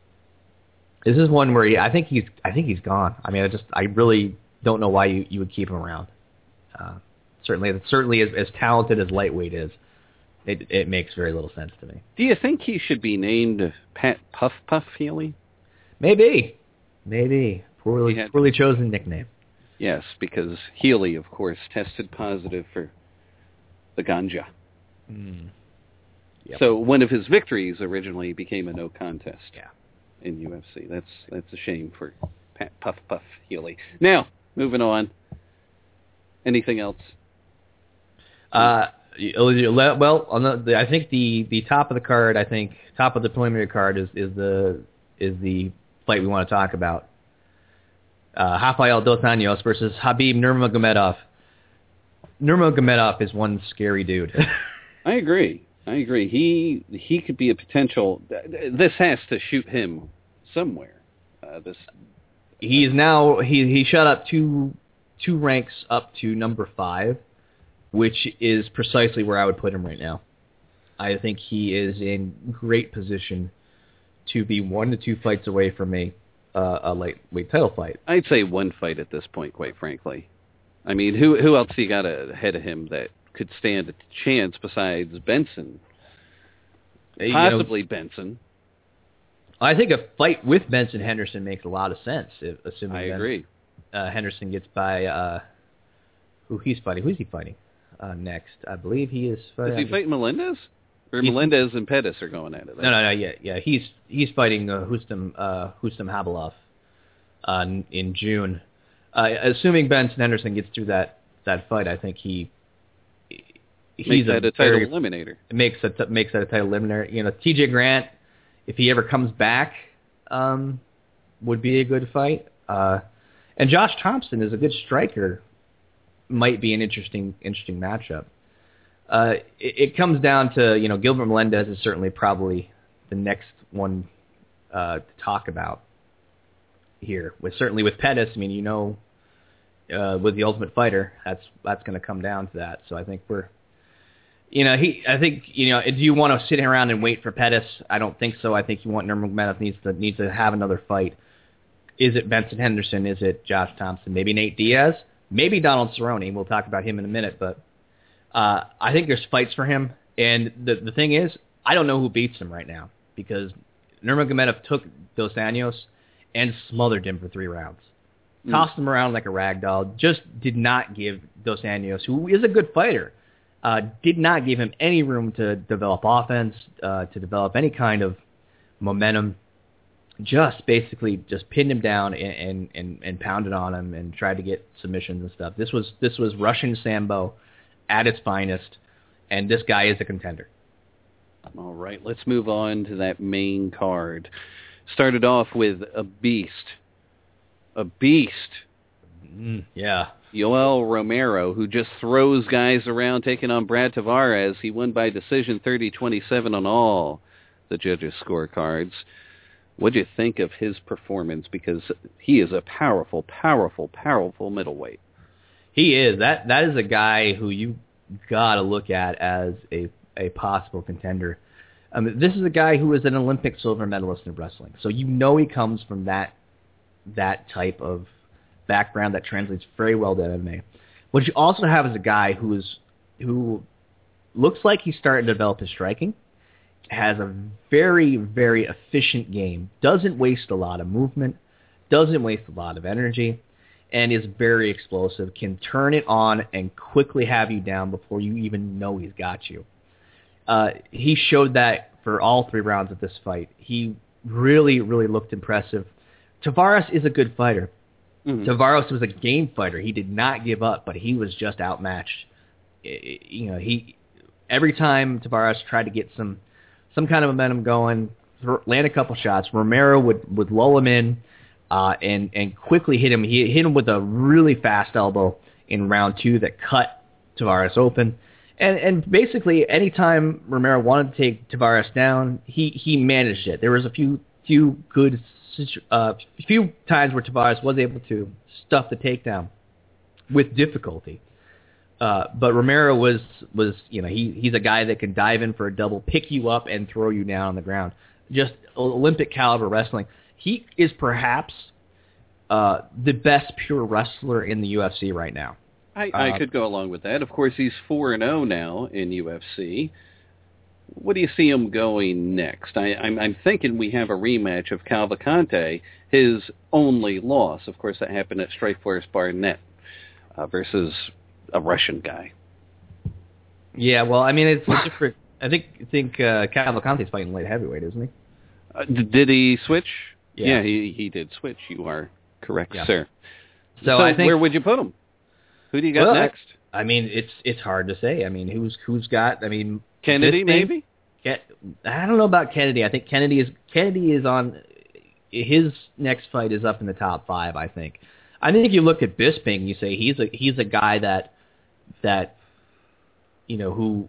this is one where he, I think he's I think he's gone. I mean, I just I really don't know why you, you would keep him around. Uh, certainly, certainly as, as talented as lightweight is, it it makes very little sense to me. Do you think he should be named Pat Puff Puff Healy? Maybe, maybe poorly had- poorly chosen nickname. Yes, because Healy, of course, tested positive for the ganja. Mm. Yep. So one of his victories originally became a no contest. Yeah. In U F C. That's that's a shame for Pat Puff Puff Healy. Now, moving on. Anything else? Uh, well, on the, the I think the, the top of the card, I think top of the preliminary card is, is the is the fight we want to talk about. Uh, Rafael Dos Anjos versus Habib Nurmagomedov. Nurmagomedov is one scary dude. I agree. I agree. He he could be a potential. This has to shoot him somewhere. Uh, this he is now he he shot up two two ranks up to number five, which is precisely where I would put him right now. I think he is in great position to be one to two fights away from a uh, a lightweight title fight. I'd say one fight at this point, quite frankly. I mean, who who else you got ahead of him that could stand a chance besides Benson? Possibly you know, Benson. I think a fight with Benson Henderson makes a lot of sense, if, assuming I Ben, agree. Uh, Henderson gets by uh, who he's fighting. Who's he fighting uh, next? I believe he is fighting. Is he fighting Melendez? Or Melendez and Pettis are going at it? No, no, no. Yeah, yeah. He's he's fighting uh, Hustam uh, Hustam Habilov uh, in June. Uh, assuming Benson Henderson gets through that, that fight, I think he he's makes that a, a title very, eliminator. Makes a makes that a title eliminator. You know, T J Grant, if he ever comes back, um, would be a good fight. Uh, And Josh Thompson is a good striker. Might be an interesting interesting matchup. Uh, it, it comes down to, you know, Gilbert Melendez is certainly probably the next one uh, to talk about here. With certainly with Pettis, I mean, you know, uh, with the Ultimate Fighter, that's that's going to come down to that. So I think we're, you know, he. I think, you know, do you want to sit around and wait for Pettis? I don't think so. I think you want Nurmagomedov needs to needs to have another fight. Is it Benson Henderson? Is it Josh Thompson? Maybe Nate Diaz? Maybe Donald Cerrone. We'll talk about him in a minute, but uh, I think there's fights for him. And the the thing is, I don't know who beats him right now because Nurmagomedov took Dos Anjos and smothered him for three rounds. Mm. Tossed him around like a rag doll. Just did not give Dos Anjos, who is a good fighter, uh, did not give him any room to develop offense, uh, to develop any kind of momentum. Just basically just pinned him down and, and, and, and pounded on him and tried to get submissions and stuff. This was this was Russian Sambo at its finest, and this guy is a contender. All right, let's move on to that main card. Started off with a beast. A beast. Mm, yeah. Yoel Romero, who just throws guys around, taking on Brad Tavares. He won by decision thirty twenty-seven on all the judges' scorecards. What do you think of his performance? Because he is a powerful, powerful, powerful middleweight. He is. That that is a guy who you got to look at as a, a possible contender. Um, this is a guy who is an Olympic silver medalist in wrestling. So you know he comes from that that type of background that translates very well to M M A. What you also have is a guy who is who looks like he's starting to develop his striking, has a very, very efficient game, doesn't waste a lot of movement, doesn't waste a lot of energy, and is very explosive, can turn it on and quickly have you down before you even know he's got you. Uh, he showed that for all three rounds of this fight. He really, really looked impressive. Tavares is a good fighter. Mm-hmm. Tavares was a game fighter. He did not give up, but he was just outmatched. It, you know, he every time Tavares tried to get some some kind of momentum going, land a couple shots, Romero would, would lull him in uh, and and quickly hit him. He hit him with a really fast elbow in round two that cut Tavares open. And and basically, anytime Romero wanted to take Tavares down, he, he managed it. There was a few few good uh, few times where Tavares was able to stuff the takedown with difficulty. Uh, but Romero was was you know he he's a guy that can dive in for a double, pick you up, and throw you down on the ground. Just Olympic caliber wrestling. He is perhaps uh, the best pure wrestler in the U F C right now. I, I uh, could go along with that. Of course, he's four and zero now in U F C. What do you see him going next? I, I'm, I'm thinking we have a rematch of Cavalcante, his only loss. Of course, that happened at Strikeforce Barnett uh, versus a Russian guy. Yeah, well, I mean, it's different. I think I think uh, Cavalcante's fighting light heavyweight, isn't he? Uh, d- did he switch? Yeah, yeah he, he did switch. You are correct, yeah. sir. So, so I think, where would you put him? Who do you got well, next? I, I mean, it's it's hard to say. I memean, who's who's got? I mean, Kennedy maybe. Get, I don't know about Kennedy. I think Kennedy is Kennedy is on his next fight is up in the top five. I think. I think if you look at Bisping, you say he's a he's a guy that that you know who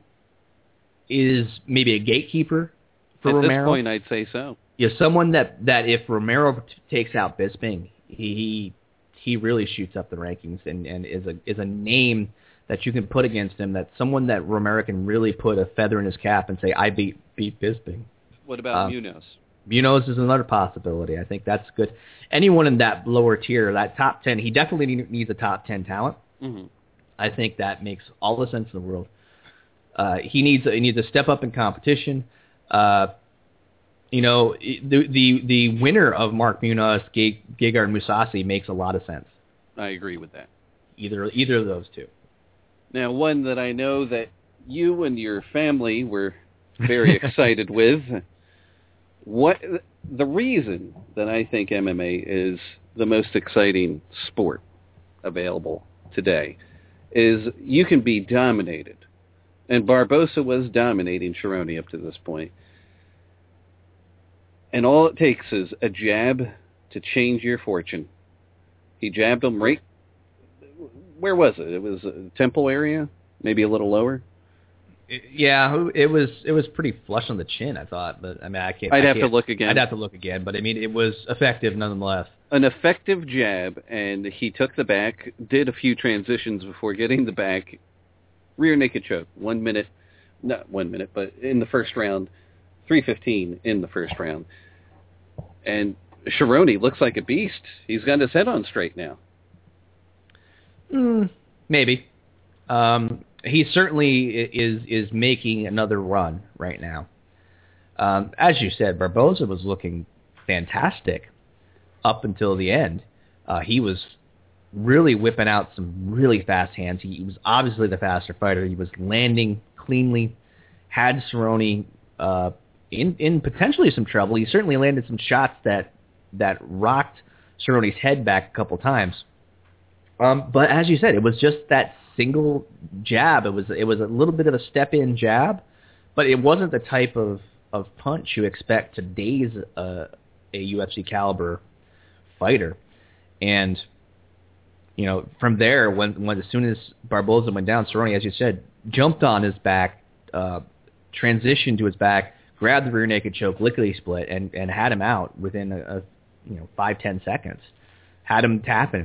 is maybe a gatekeeper for at Romero. At this point, I'd say so. Yeah, someone that, that if Romero t- takes out Bisping, he he really shoots up the rankings and, and is a is a name that you can put against him. That someone that Romero can really put a feather in his cap and say, I beat beat Bisping. What about um, Munoz? Munoz is another possibility. I think that's good. Anyone in that lower tier, that top ten, he definitely needs a top ten talent. Mm-hmm. I think that makes all the sense in the world. Uh, he needs he needs to step up in competition. Uh, you know, the the the winner of Mark Munoz, Gegard Mousasi, makes a lot of sense. I agree with that. Either either of those two. Now, one that I know that you and your family were very excited with. What the reason that I think M M A is the most exciting sport available today is you can be dominated. And Barbosa was dominating Cerrone up to this point. And all it takes is a jab to change your fortune. He jabbed him right. Where was it? It was a temple area, maybe a little lower. Yeah, it was it was pretty flush on the chin, I thought, but I mean, I can't. I'd I have can't, to look again. I'd have to look again, but I mean, it was effective nonetheless. An effective jab, and he took the back, did a few transitions before getting the back, rear naked choke, one minute, not one minute, but in the first round, three fifteen in the first round. And Cerrone looks like a beast. He's got his head on straight now. Mm, maybe. Um, he certainly is is making another run right now. Um, as you said, Barboza was looking fantastic up until the end. Uh, he was really whipping out some really fast hands. He, he was obviously the faster fighter. He was landing cleanly, had Cerrone uh, in in potentially some trouble. He certainly landed some shots that that rocked Cerrone's head back a couple times. Um, but as you said, it was just that single jab. It was it was a little bit of a step-in jab, but it wasn't the type of, of punch you expect to daze a, a U F C caliber fighter. And you know, from there, when when as soon as Barboza went down, Cerrone, as you said, jumped on his back, uh, transitioned to his back, grabbed the rear naked choke, lickety split, and, and had him out within a, a you know five ten seconds. Had him tapping.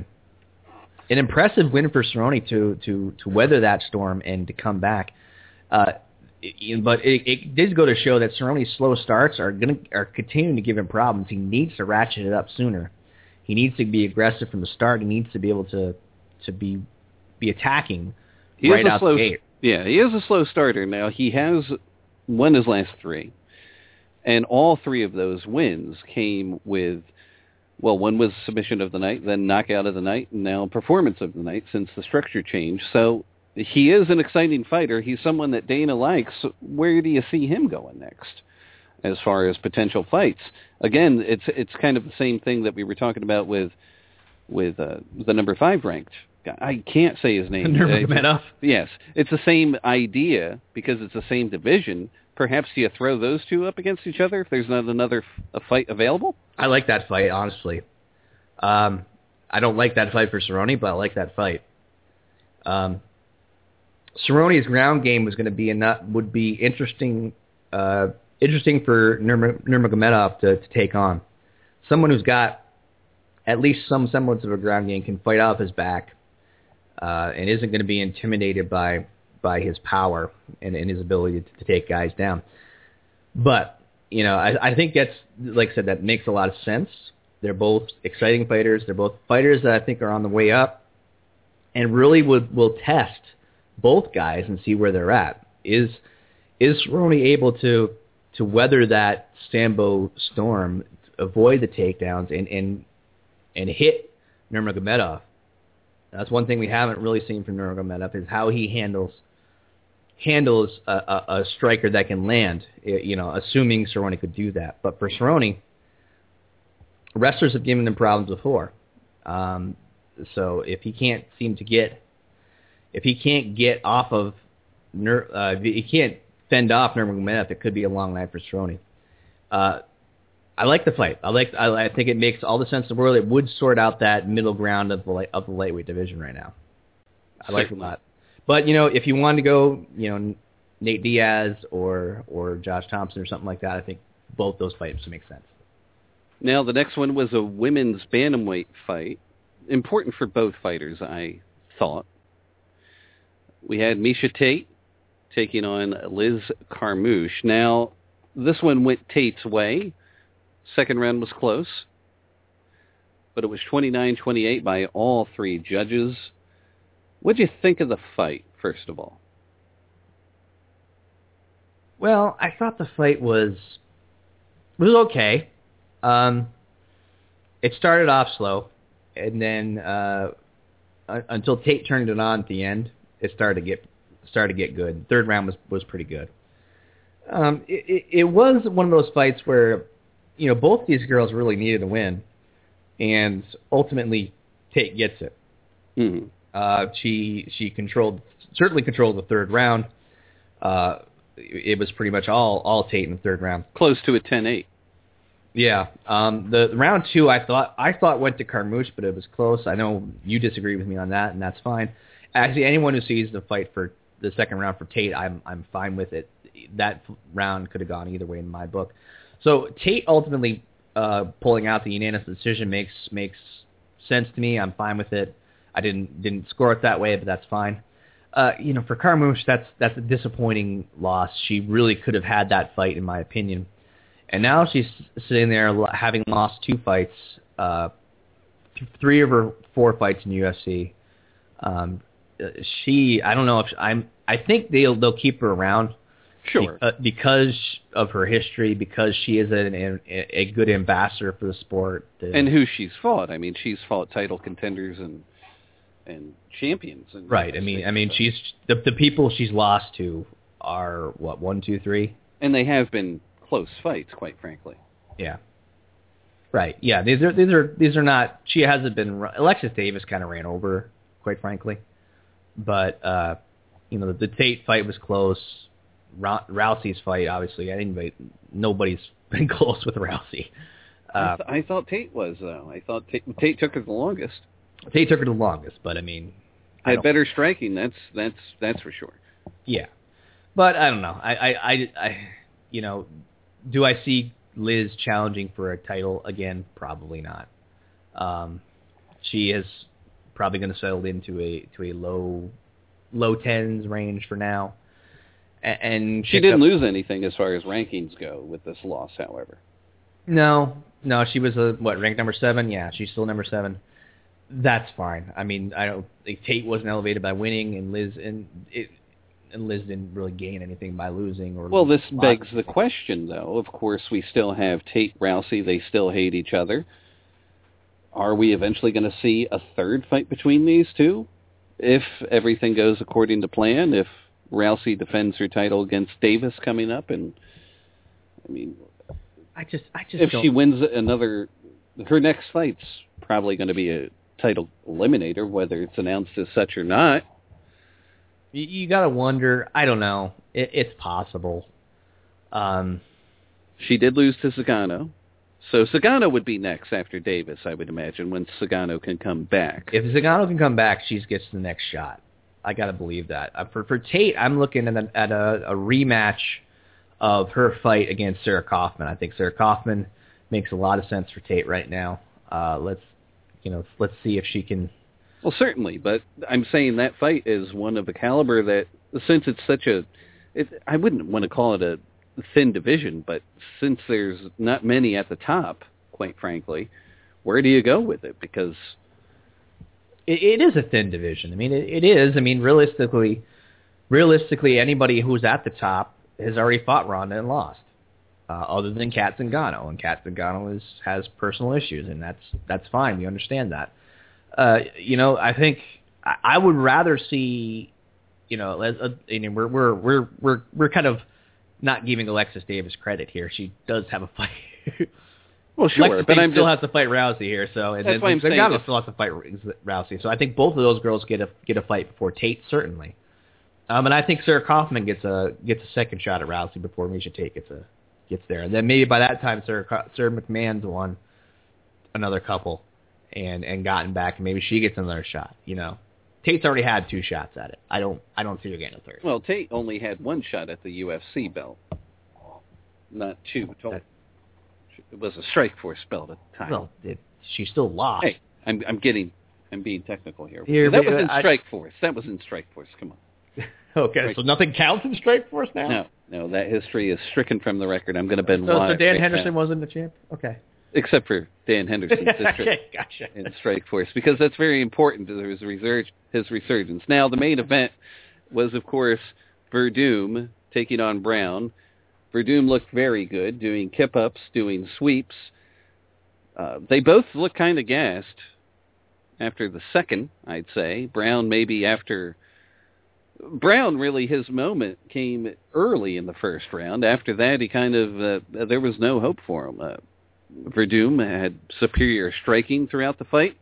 An impressive win for Cerrone to, to, to weather that storm and to come back. Uh, it, but it, it did go to show that Cerrone's slow starts are going to are continuing to give him problems. He needs to ratchet it up sooner. He needs to be aggressive from the start. He needs to be able to to be be attacking he right is a out slow, the gate. Yeah, he is a slow starter. Now, he has won his last three, and all three of those wins came with, well, one was submission of the night, then knockout of the night, and now performance of the night since the structure changed. So he is an exciting fighter. He's someone that Dana likes. Where do you see him going next as far as potential fights? Again, it's it's kind of the same thing that we were talking about with with uh, the number five ranked. I can't say his name. Nurmagomedov. Yes. It's the same idea because it's the same division. Perhaps you throw those two up against each other if there's not another f- a fight available? I like that fight, honestly. Um, I don't like that fight for Cerrone, but I like that fight. Um, Cerrone's ground game was going to be enough, would be interesting uh, interesting for Nurma, Nurmagomedov to, to take on. Someone who's got at least some semblance of a ground game, can fight off his back, uh, and isn't going to be intimidated by by his power and, and his ability to, to take guys down. But, you know, I, I think that's, like I said, that makes a lot of sense. They're both exciting fighters. They're both fighters that I think are on the way up and really would will test both guys and see where they're at. Is is Cerrone able to to weather that Sambo storm, avoid the takedowns, and and, and hit Nurmagomedov? That's one thing we haven't really seen from Nurmagomedov is how he handles handles a, a, a striker that can land, you know, assuming Cerrone could do that. But for Cerrone, wrestlers have given him problems before. Um, so if he can't seem to get, if he can't get off of, Nur, uh, if he can't fend off Nurmagomedov, it could be a long night for Cerrone. Uh, I like the fight. I like. I, I think it makes all the sense in the world. It would sort out that middle ground of the light, of the lightweight division right now. I like it a lot. But you know, if you wanted to go, you know, Nate Diaz or or Josh Thompson or something like that, I think both those fights would make sense. Now the next one was a women's bantamweight fight, important for both fighters, I thought. We had Miesha Tate taking on Liz Carmouche. Now this one went Tate's way. Second round was close, but it was twenty-nine twenty-eight by all three judges. What did you think of the fight, first of all? Well, I thought the fight was was okay. Um, it started off slow, and then uh, until Tate turned it on at the end, it started to get started to get good. Third round was was pretty good. Um, it, it, it was one of those fights where, you know, both these girls really needed a win, and ultimately Tate gets it. Mm-hmm. Uh, she she controlled certainly controlled the third round. Uh, it was pretty much all all Tate in the third round. Close to a ten eight. Yeah. Um, the, the round two, I thought I thought went to Carmouche, but it was close. I know you disagree with me on that, and that's fine. Actually, anyone who sees the fight for the second round for Tate, I'm I'm fine with it. That round could have gone either way in my book. So Tate ultimately uh, pulling out the unanimous decision makes makes sense to me. I'm fine with it. I didn't didn't score it that way, but that's fine. Uh, you know, for Carmouche, that's that's a disappointing loss. She really could have had that fight, in my opinion. And now she's sitting there having lost two fights, uh, th- three of her four fights in U F C. Um, she, I don't know if she, I'm. I think they'll they'll keep her around, sure, be, uh, because of her history, because she is an, an, a good ambassador for the sport, uh, and who she's fought. I mean, she's fought title contenders and and champions. And right. I mean, I mean, she's the the people she's lost to are what one, two, three, and they have been close fights, quite frankly. Yeah. Right. Yeah. These are these are these are not. She hasn't been. Alexis Davis kind of ran over her, quite frankly. But uh, you know, the, the Tate fight was close. Rousey's fight, obviously, anybody, nobody's been close with Rousey. Uh, I, th- I thought Tate was though. I thought Tate, Tate took her the longest. Tate took her the longest, but I mean, I had better striking. That's that's that's for sure. Yeah, but I don't know. I I, I, I you know. Do I see Liz challenging for a title again? Probably not. Um, she is probably going to settle into a to a low low tens range for now. And, and she didn't up, lose anything as far as rankings go with this loss, however. No, no, she was a what ranked number seven? Yeah, she's still number seven. That's fine. I mean, I don't. Like, Tate wasn't elevated by winning, and Liz and it. And Liz didn't really gain anything by losing. Or well, this begs the question, though. Of course, we still have Tate Rousey. They still hate each other. Are we eventually going to see a third fight between these two? If everything goes according to plan, if Rousey defends her title against Davis coming up, and I mean, I just, I just if don't... she wins another, her next fight's probably going to be a title eliminator, whether it's announced as such or not. You, you got to wonder. I don't know. It, it's possible. Um, she did lose to Zagano. So Zagano would be next after Davis, I would imagine, when Zagano can come back. If Zagano can come back, she gets the next shot. I got to believe that. Uh, for for Tate, I'm looking at, a, at a, a rematch of her fight against Sarah Kaufman. I think Sarah Kaufman makes a lot of sense for Tate right now. Uh, let's, you know, let's see if she can... Well, certainly, but I'm saying that fight is one of a caliber that, since it's such a, it, I wouldn't want to call it a thin division, but since there's not many at the top, quite frankly, where do you go with it? Because it, it is a thin division. I mean, it, it is. I mean, realistically, realistically, anybody who's at the top has already fought Ronda and lost, uh, other than Kat Zingano, and Kat Zingano is has personal issues, and that's that's fine. We understand that. Uh, you know, I think I, I would rather see, you know, as a, you know, we're we're we're we're we're kind of not giving Alexis Davis credit here. She does have a fight. Well, sure, Alexis but Davis I'm still just, has to fight Rousey here, so and that's then why I'm saying Zingano still has to fight Rousey. So I think both of those girls get a get a fight before Tate, certainly. Um, and I think Sarah Kaufman gets a gets a second shot at Rousey before Miesha Tate gets a gets there, and then maybe by that time Sarah Sarah McMahon's won another couple. And, and gotten back, and maybe she gets another shot. You know, Tate's already had two shots at it. I don't, I don't see her getting a third. Well, Tate only had one shot at the U F C belt, not two total. It was a Strikeforce belt at the time. Well, it, she still lost. Hey, I'm, I'm getting, I'm being technical here. here that but, was in I, Strikeforce. That was in Strikeforce. Come on. Okay, Strike. So nothing counts in Strikeforce now. No, no, that history is stricken from the record. I'm going to bend so, wide. So Dan right Henderson now. wasn't the champ. Okay. Except for Dan Henderson's sister okay, gotcha. in Strikeforce, because that's very important to his, resurg- his resurgence. Now, the main event was, of course, Verdum taking on Brown. Verdum looked very good, doing kip-ups, doing sweeps. Uh, they both looked kind of gassed after the second, I'd say. Brown maybe after... Brown, really, his moment came early in the first round. After that, he kind of... Uh, there was no hope for him. Uh, Verdum had superior striking throughout the fight.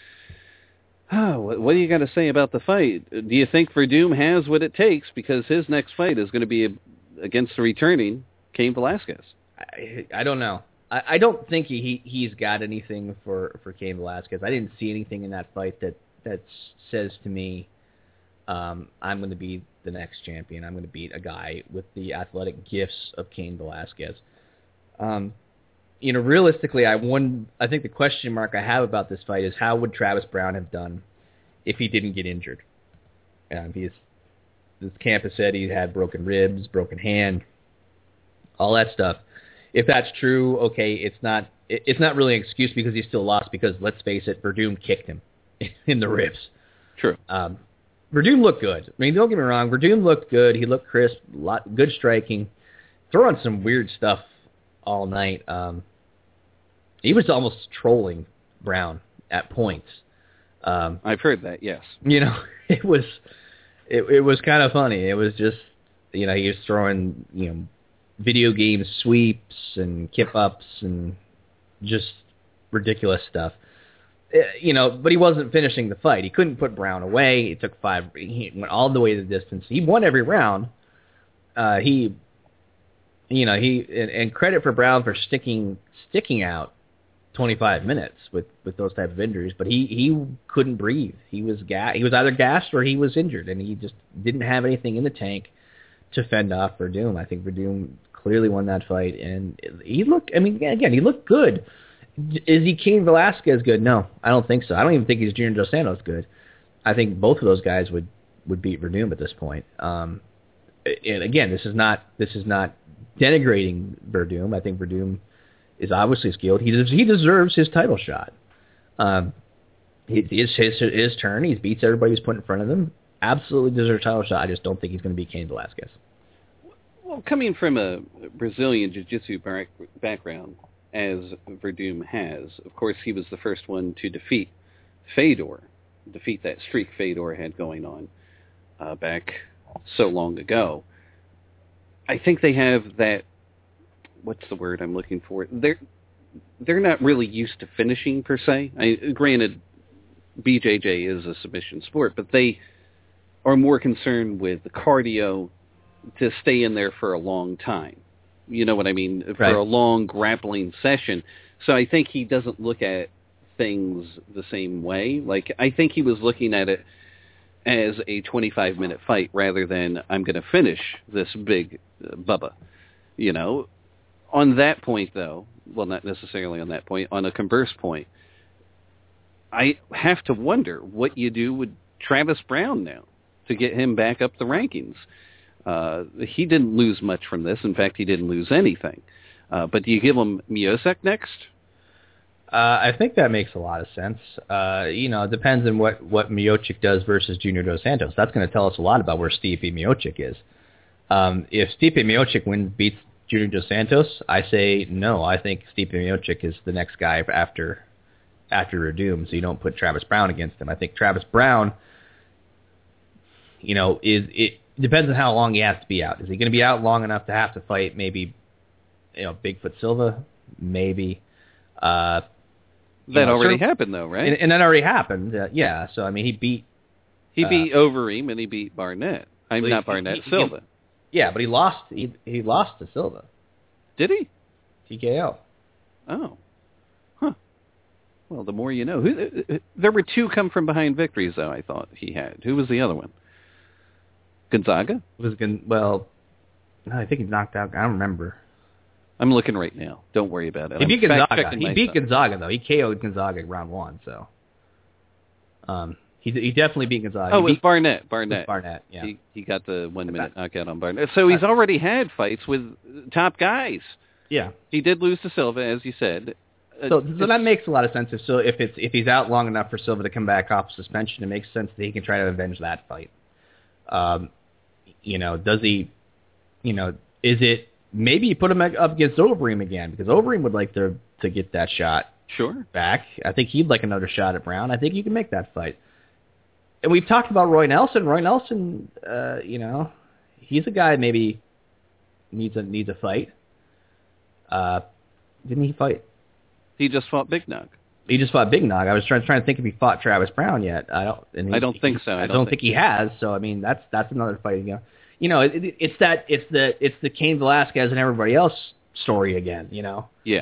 Oh, what do you got to say about the fight? Do you think Verdum has what it takes? Because his next fight is going to be against the returning Cain Velasquez. I, I don't know. I, I don't think he he's got anything for, for Cain Velasquez. I didn't see anything in that fight that that says to me, um, I'm going to be the next champion. I'm going to beat a guy with the athletic gifts of Cain Velasquez. Um, you know, realistically, I one I think the question mark I have about this fight is how would Travis Browne have done if he didn't get injured? Um, he's this camp has said he had broken ribs, broken hand, all that stuff. If that's true, okay, it's not it's not really an excuse because he still lost because, let's face it, Verdum kicked him in the ribs. True. Um, Verdum looked good. I mean, don't get me wrong, Verdum looked good. He looked crisp, lot, good striking, throwing some weird stuff all night. Um, he was almost trolling Browne at points. Um, I've heard that, yes. You know, it was it, it was kind of funny. It was just, you know, he was throwing, you know, video game sweeps and kip-ups and just ridiculous stuff. You know, but he wasn't finishing the fight. He couldn't put Browne away. He took five. He went all the way to the distance. He won every round. Uh, he, you know, he and, and credit for Browne for sticking sticking out twenty-five minutes with, with those type of injuries. But he, he couldn't breathe. He was ga- He was either gassed or he was injured, and he just didn't have anything in the tank to fend off Verdum. I think Verdum clearly won that fight, and he looked. I mean, again, he looked good. Is he Cain Velasquez good? No, I don't think so. I don't even think he's Junior Dos Santos good. I think both of those guys would, would beat Verdum at this point. Um, and again, this is not this is not denigrating Verdum. I think Verdum is obviously skilled. He des- he deserves his title shot. Um, it's his his turn. He beats everybody who's put in front of him. Absolutely deserves a title shot. I just don't think he's going to beat Cain Velasquez. Well, coming from a Brazilian jiu-jitsu back- background, as Verdum has, of course, he was the first one to defeat Fedor, defeat that streak Fedor had going on uh, back so long ago. I think they have that, what's the word I'm looking for? They're, they're not really used to finishing, per se. I, granted, B J J is a submission sport, but they are more concerned with the cardio to stay in there for a long time. You know what I mean? For right. a long grappling session. So I think he doesn't look at things the same way. Like, I think he was looking at it as a twenty-five minute fight rather than I'm going to finish this big uh, Bubba. You know, on that point, though, well, not necessarily on that point, on a converse point, I have to wonder what you do with Travis Browne now to get him back up the rankings. Uh, he didn't lose much from this. In fact, he didn't lose anything. Uh, but do you give him Miocic next? Uh, I think that makes a lot of sense. Uh, you know, it depends on what, what Miocic does versus Junior Dos Santos. That's going to tell us a lot about where Stipe Miocic is. Um, if Stipe Miocic wins, beats Junior Dos Santos, I say no. I think Stipe Miocic is the next guy after after Verdum, so you don't put Travis Browne against him. I think Travis Browne, you know, is it depends on how long he has to be out. Is he going to be out long enough to have to fight maybe, you know, Bigfoot Silva? Maybe. Uh, that know, already so, happened, though, right? And, and that already happened. Uh, yeah. So I mean, he beat he uh, beat Overeem and he beat Barnett. I'm well, not he, Barnett, he, Silva. He, yeah, but he lost. He he lost to Silva. Did he? T K O. Oh. Huh. Well, the more you know. Who, there were two come from behind victories, though. I thought he had. Who was the other one? Gonzaga? It was Gon- well, I think he knocked out. I don't remember. I'm looking right now. Don't worry about it. He beat I'm Gonzaga. He beat myself. Gonzaga though. He K O'd Gonzaga round one. So, um, he he definitely beat Gonzaga. Oh, he it was beat, Barnett. Barnett. Barnett. Yeah. He he got the one minute knockout on Barnett. So he's already had fights with top guys. Yeah. He did lose to Silva, as you said. So, so that makes a lot of sense. If so, if it's if he's out long enough for Silva to come back off suspension, it makes sense that he can try to avenge that fight. Um, you know, does he? You know, is it? Maybe you put him up against Overeem again because Overeem would like to to get that shot sure back. I think he'd like another shot at Browne. I think you can make that fight. And we've talked about Roy Nelson. Roy Nelson, uh, you know, he's a guy maybe needs a needs a fight. Uh, didn't he fight? He just fought Big Nog. He just fought Big Nog. I was trying trying to think if he fought Travis Browne yet. I don't. And he, I don't think so. I I don't, don't think, think he has. So I mean, that's that's another fight. You know, you know, it, it's that it's the it's the Cain Velasquez and everybody else story again. You know. Yeah.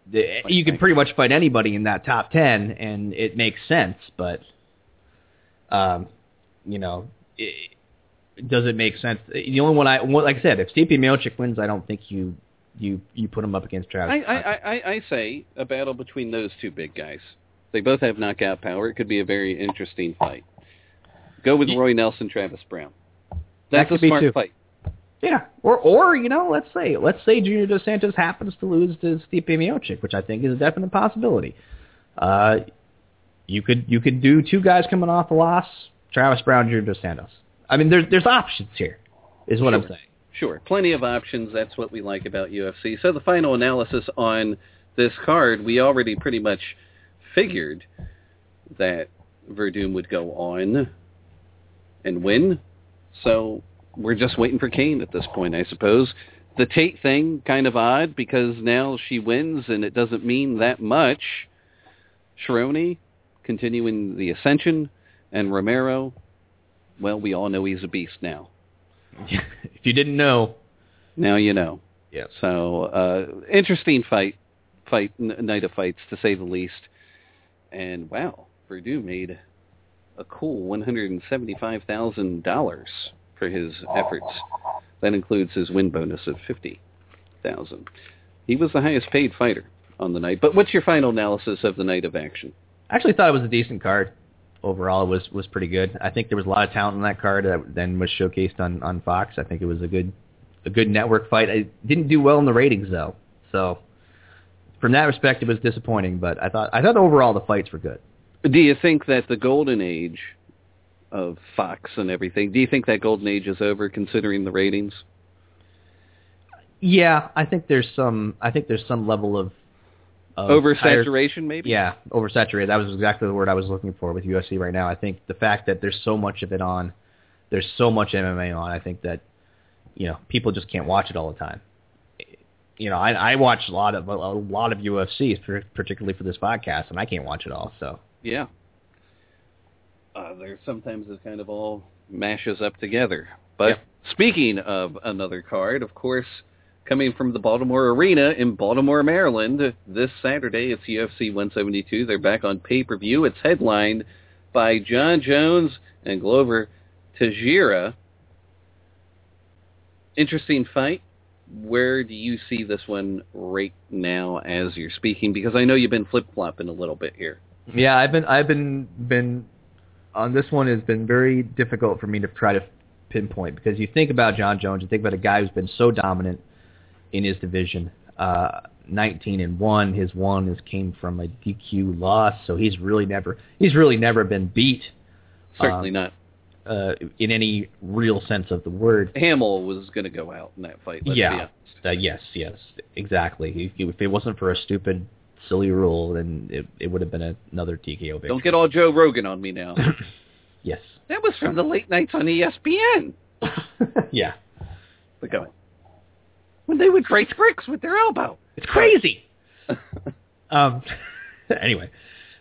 the, you can pretty much fight anybody in that top ten, and it makes sense. But, um, you know, it, does it make sense? The only one I, like I said, if Stipe Miocic wins, I don't think you you you put him up against Travis. I, I, I, I say a battle between those two big guys. They both have knockout power. It could be a very interesting fight. Go with Roy Nelson, Travis Brown. That's that a smart too. fight. Yeah, or or you know, let's say let's say Junior Dos Santos happens to lose to Stipe Miocic, which I think is a definite possibility. Uh, you could you could do two guys coming off a loss, Travis Brown, Junior Dos Santos. I mean, there's there's options here, is what sure. I'm saying. Sure, plenty of options. That's what we like about U F C. So the final analysis on this card, we already pretty much figured that Verdum would go on and win. So we're just waiting for Kane at this point, I suppose. The Tate thing, kind of odd, because now she wins and it doesn't mean that much. Cerrone continuing the ascension, and Romero, well, we all know he's a beast now. If you didn't know, now you know. Yeah. So uh, interesting fight, fight n- night of fights to say the least. And wow, Verdum made a cool one hundred seventy-five thousand dollars for his efforts. That includes his win bonus of fifty thousand. He was the highest paid fighter on the night. But what's your final analysis of the night of action? I actually thought it was a decent card. Overall, it was was pretty good. I think there was a lot of talent in that card that then was showcased on, on Fox. I think it was a good a good network fight. It didn't do well in the ratings though, so from that respect, it was disappointing. But I thought I thought overall the fights were good. Do you think that the golden age of Fox and everything, do you think that golden age is over considering the ratings? Yeah, I think there's some. I think there's some level of oversaturation, higher, maybe? Yeah, oversaturated. That was exactly the word I was looking for with U F C right now. I think the fact that there's so much of it on, there's so much M M A on, I think that, you know, people just can't watch it all the time. You know, I, I watch a lot of a lot of U F Cs, particularly for this podcast, and I can't watch it all. So yeah, uh, there sometimes it kind of all mashes up together. But yep. Speaking of another card, of course, coming from the Baltimore Arena in Baltimore, Maryland, this Saturday, it's U F C one seventy-two. They're back on pay-per-view. It's headlined by Jon Jones and Glover Teixeira. Interesting fight. Where do you see this one right now as you're speaking? Because I know you've been flip-flopping a little bit here. Yeah, I've been, I've been, been on this one. Has been very difficult for me to try to pinpoint, because you think about Jon Jones, you think about a guy who's been so dominant in his division, uh, nineteen and one. His one is came from a D Q loss, so he's really never he's really never been beat. Certainly um, not. Uh, in any real sense of the word. Hamill was going to go out in that fight. Let's yeah. Be honest. Uh, yes. Yes. Exactly. If, if it wasn't for a stupid, silly rule, then it, it would have been a, another T K O victory. Don't get all Joe Rogan on me now. Yes. That was from the late nights on E S P N. Yeah. But go ahead. When they would break bricks with their elbow. It's crazy. um. Anyway.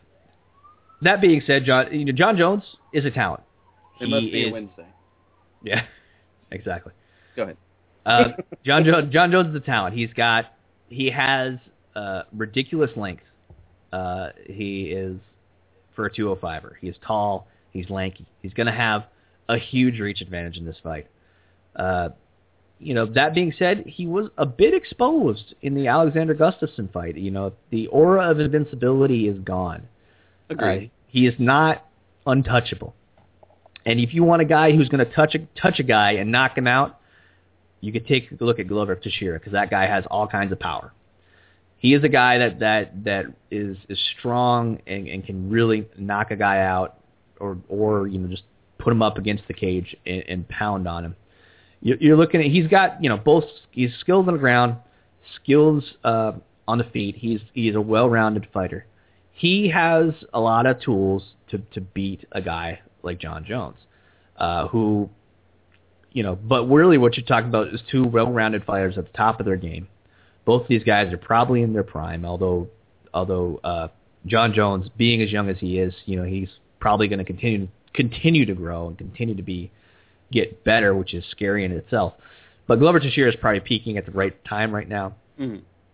That being said, John, you know, Jon Jones is a talent. It he must be is, a Wednesday. Yeah. Exactly. Go ahead. uh, Jon Jones. Jon Jones is a talent. He's got. He has uh, ridiculous length. Uh, he is for a two oh five-er. He is tall. He's lanky. He's going to have a huge reach advantage in this fight. Uh, you know, that being said, he was a bit exposed in the Alexander Gustafsson fight. You know, the aura of invincibility is gone. Agreed. Uh, he is not untouchable. And if you want a guy who's going to touch a, touch a guy and knock him out, you could take a look at Glover Teixeira, because that guy has all kinds of power. He is a guy that that, that is, is strong and, and can really knock a guy out, or or you know just put him up against the cage and, and pound on him. You're looking at, he's got, you know, both, he's skills on the ground, skills uh, on the feet. He's he's a well-rounded fighter. He has a lot of tools to, to beat a guy like Jon Jones, uh, who, you know, but really what you're talking about is two well-rounded fighters at the top of their game. Both of these guys are probably in their prime, although although uh, Jon Jones, being as young as he is, you know, he's probably going to continue continue to grow and continue to be get better, which is scary in itself. But Glover Teixeira is probably peaking at the right time right now. Mm-hmm.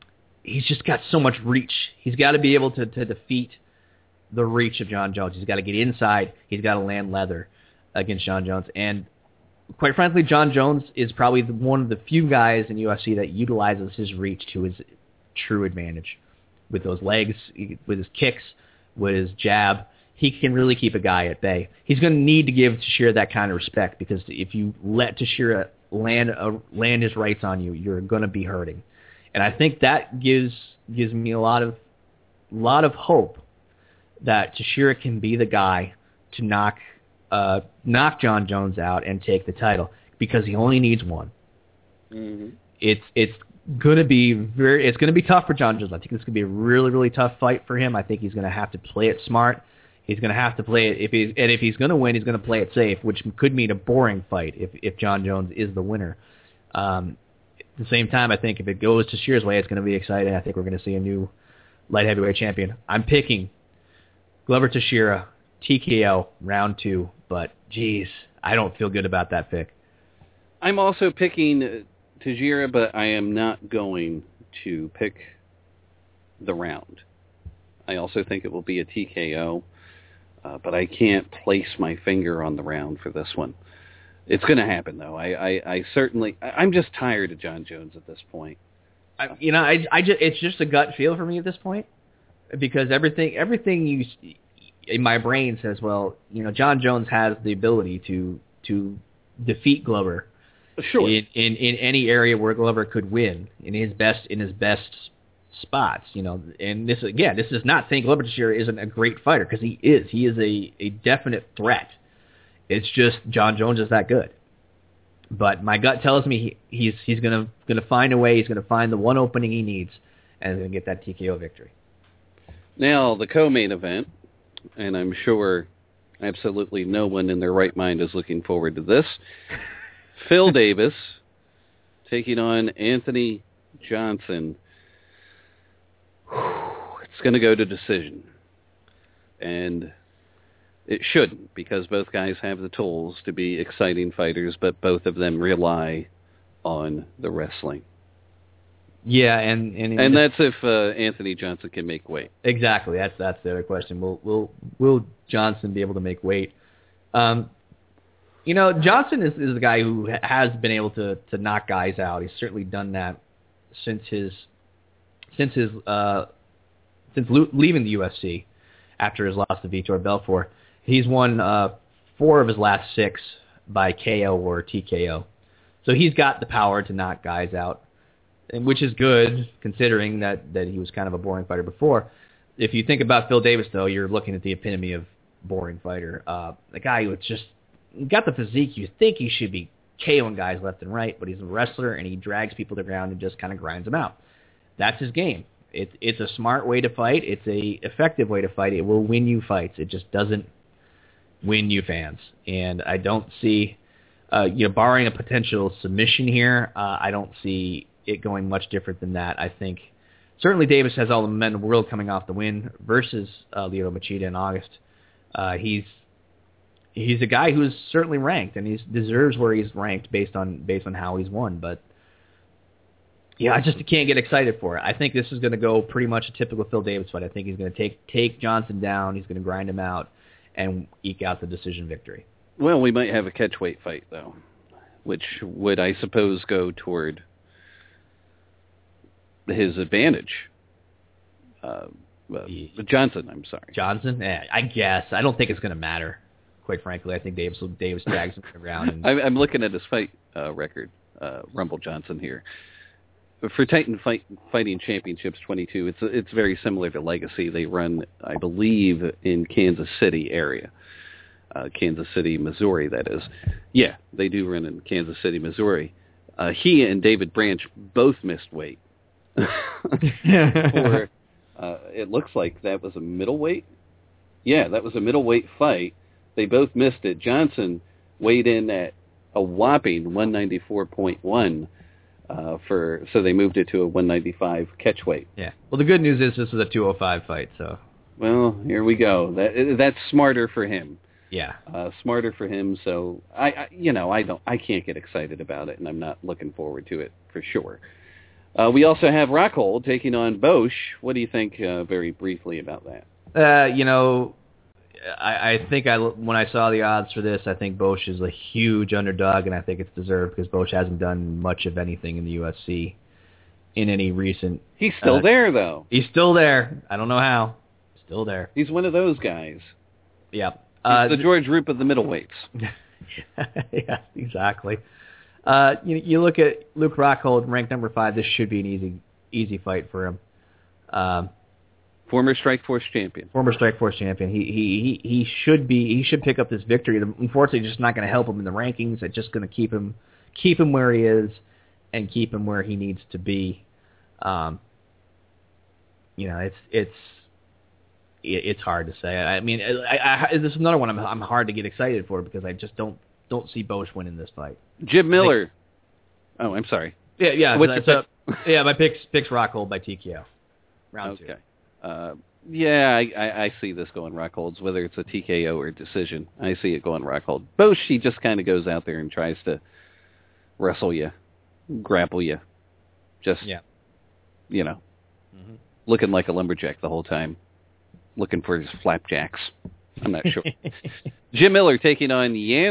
he's just got so much reach. He's got to be able to, to defeat the reach of Jon Jones. He's got to get inside. He's got to land leather against Jon Jones. And quite frankly, Jon Jones is probably the, one of the few guys in U F C that utilizes his reach to his true advantage. With those legs, with his kicks, with his jab, he can really keep a guy at bay. He's going to need to give Teixeira that kind of respect, because if you let Teixeira land a, land his rights on you, you're going to be hurting. And I think that gives gives me a lot of lot of hope that Teixeira can be the guy to knock uh, knock Jon Jones out and take the title, because he only needs one. Mm-hmm. It's it's going to be very it's going to be tough for Jon Jones. I think it's going to be a really really tough fight for him. I think he's going to have to play it smart. He's going to have to play it if he's and if he's going to win, he's going to play it safe, which could mean a boring fight if if Jon Jones is the winner. Um, at the same time, I think if it goes Teixeira's way, it's going to be exciting. I think we're going to see a new light heavyweight champion. I'm picking Glover Teixeira, T K O, round two, but geez, I don't feel good about that pick. I'm also picking Teixeira, but I am not going to pick the round. I also think it will be a T K O, uh, but I can't place my finger on the round for this one. It's going to happen, though. I, I, I certainly, I'm just tired of Jon Jones at this point. I, you know, I, I just, it's just a gut feel for me at this point, because everything, everything you, in my brain says, well, you know, Jon Jones has the ability to to defeat Glover. Sure. In, in in any area where Glover could win in his best in his best spots, you know, and this again, this is not saying Glover Teixeira isn't a great fighter, because he is. He is a, a definite threat. It's just Jon Jones is that good. But my gut tells me he, he's he's gonna gonna find a way. He's gonna find the one opening he needs, and he's gonna get that T K O victory. Now the co-main event, and I'm sure absolutely no one in their right mind is looking forward to this. Phil Davis taking on Anthony Johnson. It's going to go to decision. And it shouldn't, because both guys have the tools to be exciting fighters, but both of them rely on the wrestling. Yeah, and and, and that's if uh, Anthony Johnson can make weight. Exactly. That's that's the other question. Will will will Johnson be able to make weight? Um, you know, Johnson is is the guy who has been able to to knock guys out. He's certainly done that since his since his uh, since lo- leaving the U F C after his loss to Vitor Belfort. He's won uh, four of his last six by K O or T K O. So he's got the power to knock guys out, which is good considering that, that he was kind of a boring fighter before. If you think about Phil Davis, though, you're looking at the epitome of boring fighter. Uh, the guy who just got the physique. You think he should be KOing guys left and right, but he's a wrestler, and he drags people to the ground and just kind of grinds them out. That's his game. It's it's a smart way to fight. It's a effective way to fight. It will win you fights. It just doesn't win you fans. And I don't see, uh, you know, barring a potential submission here, uh, I don't see it going much different than that. I think certainly Davis has all the momentum in the world coming off the win versus uh, Lyoto Machida in August. Uh, he's he's a guy who's certainly ranked, and he deserves where he's ranked based on based on how he's won. But yeah, I just can't get excited for it. I think this is going to go pretty much a typical Phil Davis fight. I think he's going to take take Johnson down. He's going to grind him out and eke out the decision victory. Well, we might have a catchweight fight though, which would, I suppose, go toward his advantage. Uh, uh, Johnson, I'm sorry. Johnson? Eh, I guess. I don't think it's going to matter, quite frankly. I think Davis will, Davis drags him to the ground. And I'm, I'm looking at his fight uh, record, uh, Rumble Johnson here. For Titan Fight, Fighting Championships twenty-two, it's it's very similar to Legacy. They run, I believe, in Kansas City area. Uh, Kansas City, Missouri, that is. Yeah, they do run in Kansas City, Missouri. Uh, he and David Branch both missed weight. For, uh, it looks like that was a middleweight. Yeah, that was a middleweight fight. They both missed it. Johnson weighed in at a whopping one ninety-four point one, uh, for so they moved it to a one ninety-five catchweight. Yeah. Well, the good news is this is a two oh five fight, so. Well, here we go. That that's smarter for him. Yeah. Uh, smarter for him. So I, I, you know, I don't, I can't get excited about it, and I'm not looking forward to it for sure. Uh, we also have Rockhold taking on Bosch. What do you think, uh, very briefly, about that? Uh, you know, I, I think I when I saw the odds for this, I think Bosch is a huge underdog, and I think it's deserved because Bosch hasn't done much of anything in the U F C in any recent... He's still uh, there, though. He's still there. I don't know how. Still there. He's one of those guys. Yeah. He's Uh, the George Roop of the middleweights. Yeah, exactly. Uh, you, you look at Luke Rockhold, ranked number five. This should be an easy easy fight for him. Um, Former Strikeforce champion. Former Strikeforce champion. He he he he should be. He should pick up this victory. Unfortunately, it's just not going to help him in the rankings. It's just going to keep him keep him where he is and keep him where he needs to be. Um, you know, it's it's it, it's hard to say. I mean, I, I, this is another one I'm I'm hard to get excited for because I just don't don't see Bosch winning this fight. Jim Miller. Oh, I'm sorry. Yeah, yeah. What's That's your a, yeah, my picks picks Rockhold by T K O. Round okay. two. Uh, yeah, I, I, I see this going Rockholds, whether it's a T K O or decision. I see it going Rockhold. Bosch, he just kind of goes out there and tries to wrestle you, grapple you, just, yeah. you know, mm-hmm. looking like a lumberjack the whole time, looking for his flapjacks. I'm not sure. Jim Miller taking on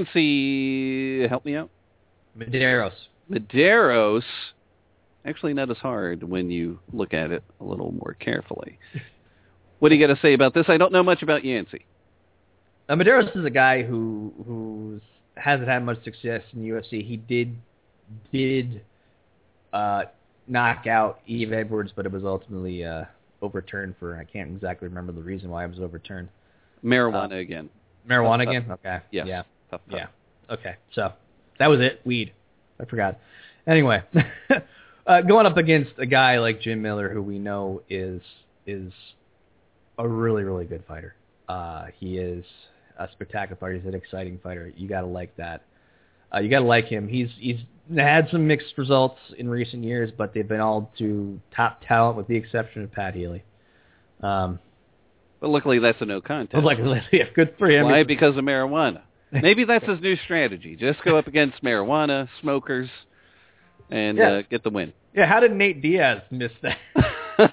Yancy. Help me out. Medeiros. Medeiros. Actually, not as hard when you look at it a little more carefully. What do you got to say about this? I don't know much about Yancy. Uh, Medeiros is a guy who who hasn't had much success in the U F C. He did did uh, knock out Eve Edwards, but it was ultimately uh, overturned for, I can't exactly remember the reason why it was overturned. Marijuana uh, again. Marijuana tough, again? tough. Okay. Yes. Yeah. Tough, tough. Yeah. Okay. So that was it. Weed. I forgot. Anyway, uh, going up against a guy like Jim Miller, who we know is is a really, really good fighter. Uh, he is a spectacular fighter. He's an exciting fighter. You got to like that. Uh, you got to like him. He's he's had some mixed results in recent years, but they've been all to top talent, with the exception of Pat Healy. Um, But luckily, that's a no contest. Well, luckily, yeah, good for him. Why? Because of marijuana. Maybe that's his new strategy. Just go up against marijuana, smokers, and yeah. uh, get the win. Yeah, how did Nate Diaz miss that?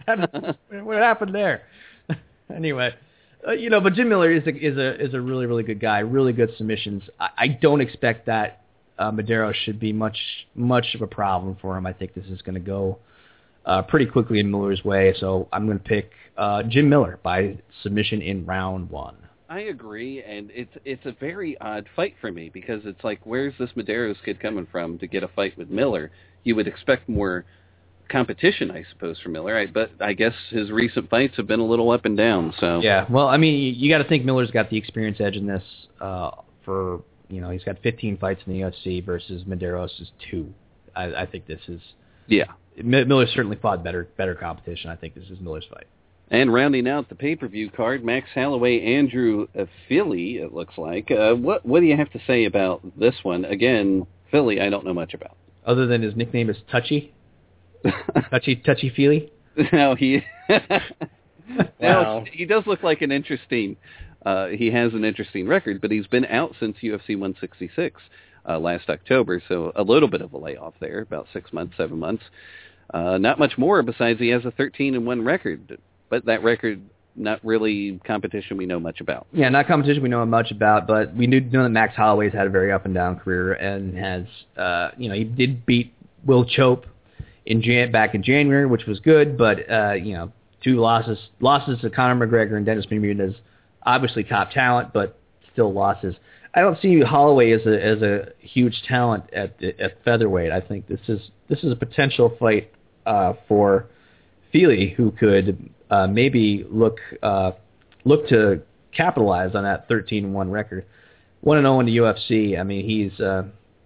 What happened there? Anyway, uh, you know, but Jim Miller is a, is a is a really, really good guy, really good submissions. I, I don't expect that uh, Medeiros should be much, much of a problem for him. I think this is going to go uh, pretty quickly in Miller's way, so I'm going to pick uh, Jim Miller by submission in round one. I agree, and it's it's a very odd fight for me because it's like, where's this Medeiros kid coming from to get a fight with Miller? You would expect more competition, I suppose, for Miller, I, but I guess his recent fights have been a little up and down. So yeah, well, I mean, you, you got to think Miller's got the experience edge in this. Uh, for you know, he's got fifteen fights in the U F C versus Medeiros is two. I, I think this is yeah. Miller certainly fought better better competition. I think this is Miller's fight. And rounding out the pay-per-view card, Max Holloway, Andrew uh, Philly, it looks like. Uh, what what do you have to say about this one? Again, Philly, I don't know much about. Other than his nickname is Touchy? Touchy, Touchy-Feely? No, he... Wow. no, he does look like an interesting... Uh, he has an interesting record, but he's been out since U F C one sixty-six uh, last October, so a little bit of a layoff there, about six months, seven months. Uh, not much more besides he has a thirteen and one record. But that record, not really competition we know much about. Yeah, not competition we know much about, but we do know that Max Holloway's had a very up and down career and has, uh, you know, he did beat Will Chope in Jan- back in January, which was good, but, uh, you know, two losses, losses to Conor McGregor and Dennis Bermudez, obviously top talent, but still losses. I don't see Holloway as a as a huge talent at at featherweight. I think this is this is a potential fight uh, for Feely, who could uh, maybe look uh, look to capitalize on that thirteen and one record. one and oh in the U F C. I mean, he's uh,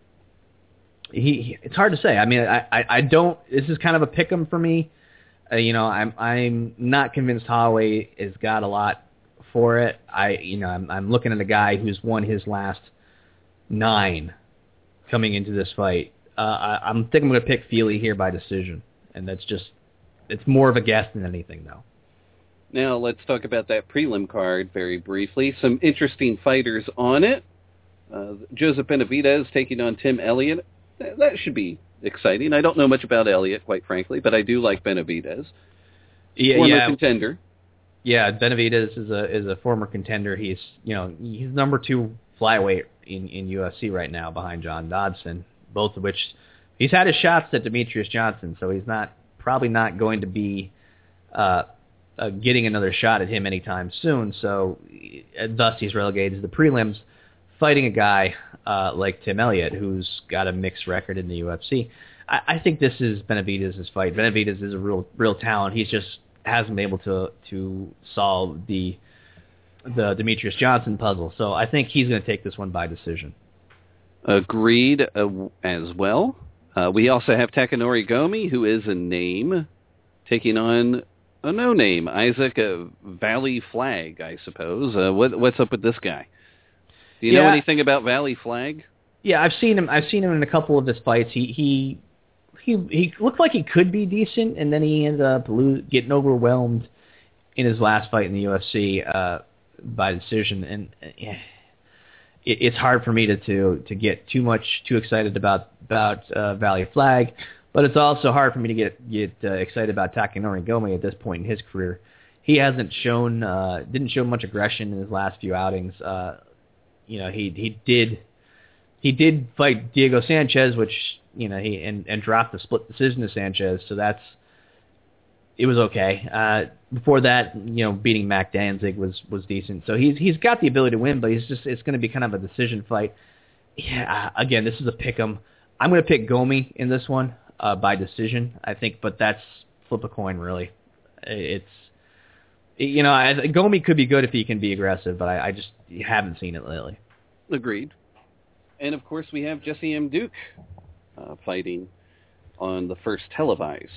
he, he. It's hard to say. I mean, I, I, I don't. This is kind of a pick'em for me. Uh, you know, I'm I'm not convinced Holloway has got a lot for it. I you know I'm I'm looking at a guy who's won his last nine coming into this fight. Uh, I, I'm thinking I'm going to pick Feely here by decision, and that's just. It's more of a guess than anything, though. Now, let's talk about that prelim card very briefly. Some interesting fighters on it. Uh, Joseph Benavidez taking on Tim Elliott. That should be exciting. I don't know much about Elliott, quite frankly, but I do like Benavidez. Yeah, former yeah. contender. Yeah, Benavidez is a is a former contender. He's you know he's number two flyweight in, in U F C right now behind John Dodson, both of which he's had his shots at Demetrius Johnson, so he's not probably not going to be uh, uh, getting another shot at him anytime soon. So uh, thus he's relegated to the prelims, fighting a guy uh, like Tim Elliott, who's got a mixed record in the U F C. I, I think this is Benavidez' fight. Benavidez is a real real talent. He's just hasn't been able to to solve the the Demetrius Johnson puzzle. So I think he's going to take this one by decision. Agreed uh, as well. Uh, we also have Takanori Gomi, who is a name, taking on a no-name, Isaac uh, Valley Flag, I suppose. Uh, what, what's up with this guy? Do you yeah. know anything about Valley Flag? Yeah, I've seen him. I've seen him in a couple of his fights. He he he he looked like he could be decent, and then he ended up lo- getting overwhelmed in his last fight in the U F C uh, by decision. And uh, yeah, it, it's hard for me to, to to get too much too excited about about uh, Valley Flag, but it's also hard for me to get get uh, excited about Takanori Gomi at this point in his career. He hasn't shown uh, didn't show much aggression in his last few outings. Uh, you know, he he did. He did fight Diego Sanchez, which, you know, he and, and dropped the split decision to Sanchez, so that's it was okay. Uh, before that, you know, beating Mac Danzig was, was decent. So he's he's got the ability to win, but he's just it's going to be kind of a decision fight. Yeah, again, this is a pick 'em. I'm going to pick Gomi in this one uh, by decision, I think, but that's flip a coin, really. It's you know, I, Gomi could be good if he can be aggressive, but I, I just haven't seen it lately. Agreed. And, of course, we have Jesse M. Duke uh, fighting on the first televised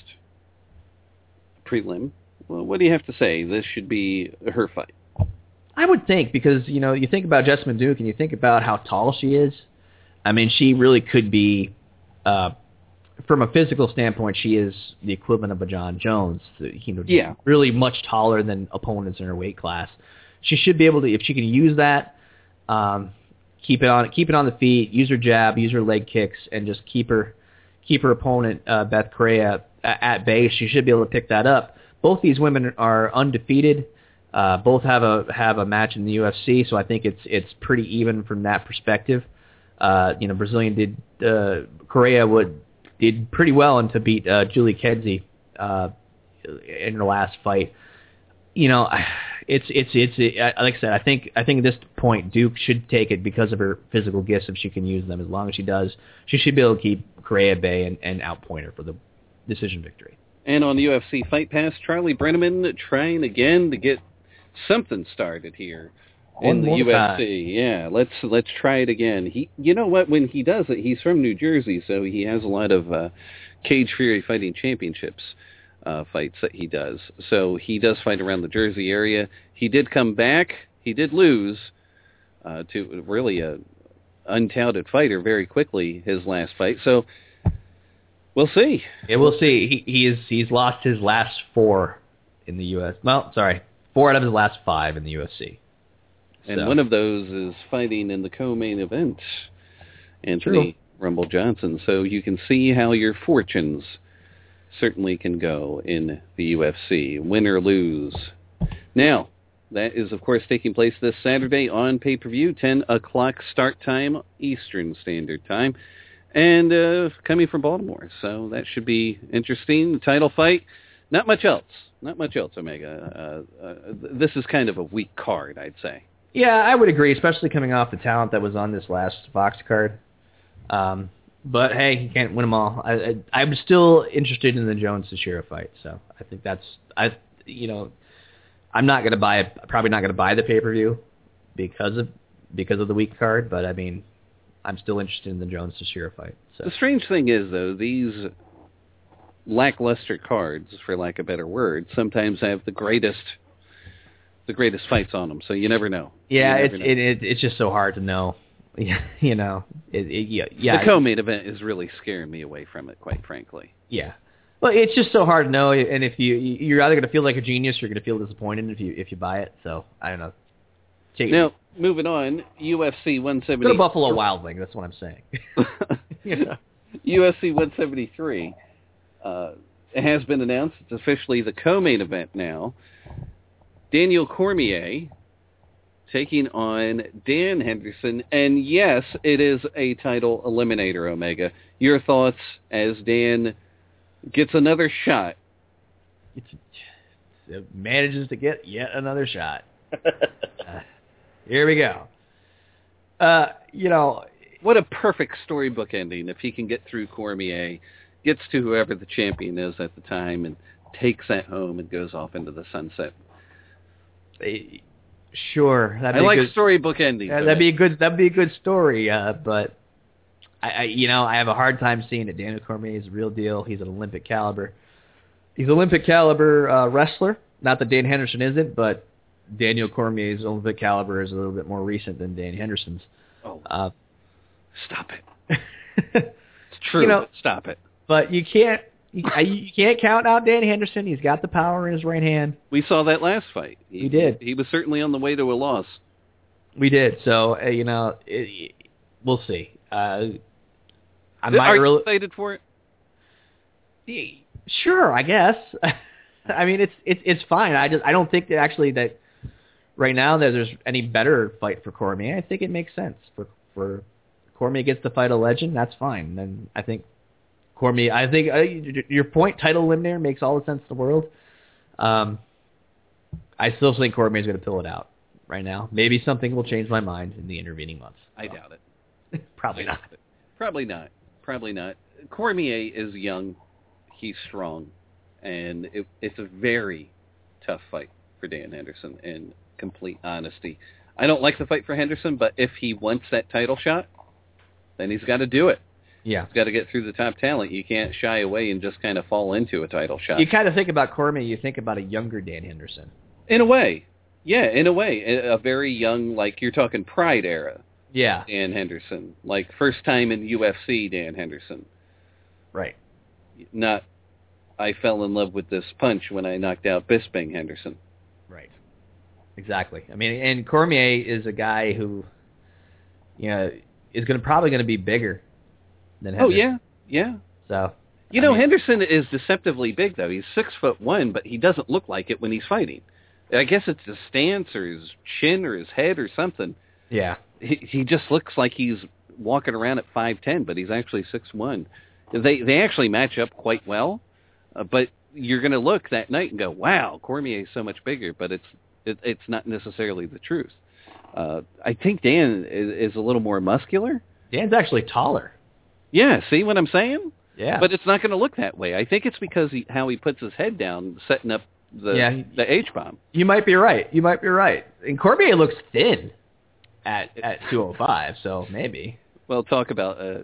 prelim. Well, what do you have to say? This should be her fight. I would think, because, you know, you think about Jessamine Duke and you think about how tall she is. I mean, she really could be, uh, from a physical standpoint, she is the equivalent of a John Jones. You know, yeah. Really much taller than opponents in her weight class. She should be able to, if she can use that, um, Keep it on, keep it on the feet. Use her jab, use her leg kicks, and just keep her, keep her opponent uh, Beth Correa at, at bay. She should be able to pick that up. Both these women are undefeated. Uh, both have a have a match in the U F C, so I think it's it's pretty even from that perspective. Uh, you know, Brazilian did uh, Correa would did pretty well and to beat uh, Julie Kedzie uh, in her last fight. You know, it's it's it's it, like I said. I think I think at this point Duke should take it because of her physical gifts if she can use them. As long as she does, she should be able to keep Correa at bay and, and outpoint her for the decision victory. And on the U F C Fight Pass, Charlie Brenneman trying again to get something started here One in the more U F C. time. Yeah, let's let's try it again. He, you know what? When he does it, he's from New Jersey, so he has a lot of uh, Cage Fury Fighting Championships. Uh, fights that he does. So he does fight around the Jersey area. He did come back. He did lose uh, to really a untouted fighter very quickly his last fight. So we'll see. Yeah, we'll see. He he is he's lost his last four in the U S. Well, sorry, four out of his last five in the U F C. And so. one of those is fighting in the co-main event, Anthony True. Rumble Johnson. So you can see how your fortunes certainly can go in the U F C, win or lose. Now, that is, of course, taking place this Saturday on pay-per-view, ten o'clock start time, Eastern Standard Time, and uh, coming from Baltimore. So that should be interesting. The title fight, not much else. Not much else, Omega. Uh, uh, this is kind of a weak card, I'd say. Yeah, I would agree, especially coming off the talent that was on this last Fox card. Um But hey, you can't win them all. I, I, I'm still interested in the Jones Teixeira fight, so I think that's I. You know, I'm not gonna buy it. Probably not gonna buy the pay per view because of because of the weak card. But I mean, I'm still interested in the Jones Teixeira fight. So. The strange thing is, though, these lackluster cards, for lack of a better word, sometimes have the greatest the greatest fights on them. So you never know. Yeah, never it's know. It, it, it's just so hard to know. You know, it, it, yeah, yeah. The co-main event is really scaring me away from it, quite frankly. Yeah, well, it's just so hard to know, and if you you're either going to feel like a genius, or you're going to feel disappointed if you if you buy it. So I don't know. Take now, it. moving on, U F C one seventy. Go to Buffalo Wild Wing. That's what I'm saying. You know? U F C one seventy-three uh, has been announced. It's officially the co-main event now. Daniel Cormier taking on Dan Henderson. And yes, it is a title eliminator, Omega. Your thoughts as Dan gets another shot? It's, it manages to get yet another shot. uh, here we go. Uh, you know, what a perfect storybook ending if he can get through Cormier, gets to whoever the champion is at the time, and takes that home and goes off into the sunset. They, sure, that'd I be like good, storybook endings. Yeah, that'd be a good. That'd be a good story. Uh, but I, I, you know, I have a hard time seeing it. Daniel Cormier is a real deal. He's an Olympic caliber. He's an Olympic caliber uh, wrestler. Not that Dan Henderson isn't, but Daniel Cormier's Olympic caliber is a little bit more recent than Dan Henderson's. Oh, uh, stop it! It's true. You know, stop it. But you can't. You, you can't count out Dan Henderson. He's got the power in his right hand. We saw that last fight. He, we did. He was certainly on the way to a loss. We did. So, uh, you know, it, we'll see. Uh, I Are might you really, excited for it? Sure, I guess. I mean, it's it's it's fine. I just I don't think that actually that right now that there's any better fight for Cormier. I think it makes sense for for Cormier gets to fight a legend. That's fine. Then I think. Cormier, I think uh, your point, title eliminator, makes all the sense in the world. Um, I still think Cormier is going to pull it out right now. Maybe something will change my mind in the intervening months. I doubt it. Probably not. It. Probably not. Probably not. Cormier is young. He's strong. And it, it's a very tough fight for Dan Henderson, in complete honesty. I don't like the fight for Henderson, but if he wants that title shot, then he's got to do it. Yeah. He's got to get through the top talent. You can't shy away and just kind of fall into a title shot. You kind of think about Cormier, you think about a younger Dan Henderson. In a way. Yeah, in a way. A, a very young, like you're talking Pride era. Yeah. Dan Henderson. Like first time in U F C Dan Henderson. Right. Not, I fell in love with this punch when I knocked out Bisping Henderson. Right. Exactly. I mean, and Cormier is a guy who, you know, is going to probably going to be bigger. Oh, yeah, yeah. So You know, I mean, Henderson is deceptively big, though. He's six foot one, but he doesn't look like it when he's fighting. I guess it's his stance or his chin or his head or something. Yeah. He, he just looks like he's walking around at five ten, but he's actually six one. They they actually match up quite well, uh, but you're going to look that night and go, wow, Cormier is so much bigger, but it's it, it's not necessarily the truth. Uh, I think Dan is, is a little more muscular. Dan's actually taller. Yeah, see what I'm saying? Yeah. But it's not going to look that way. I think it's because he, how he puts his head down, setting up the yeah, the H-bomb. You might be right. You might be right. And Cormier looks thin at at two oh five, so maybe. Well, talk about uh,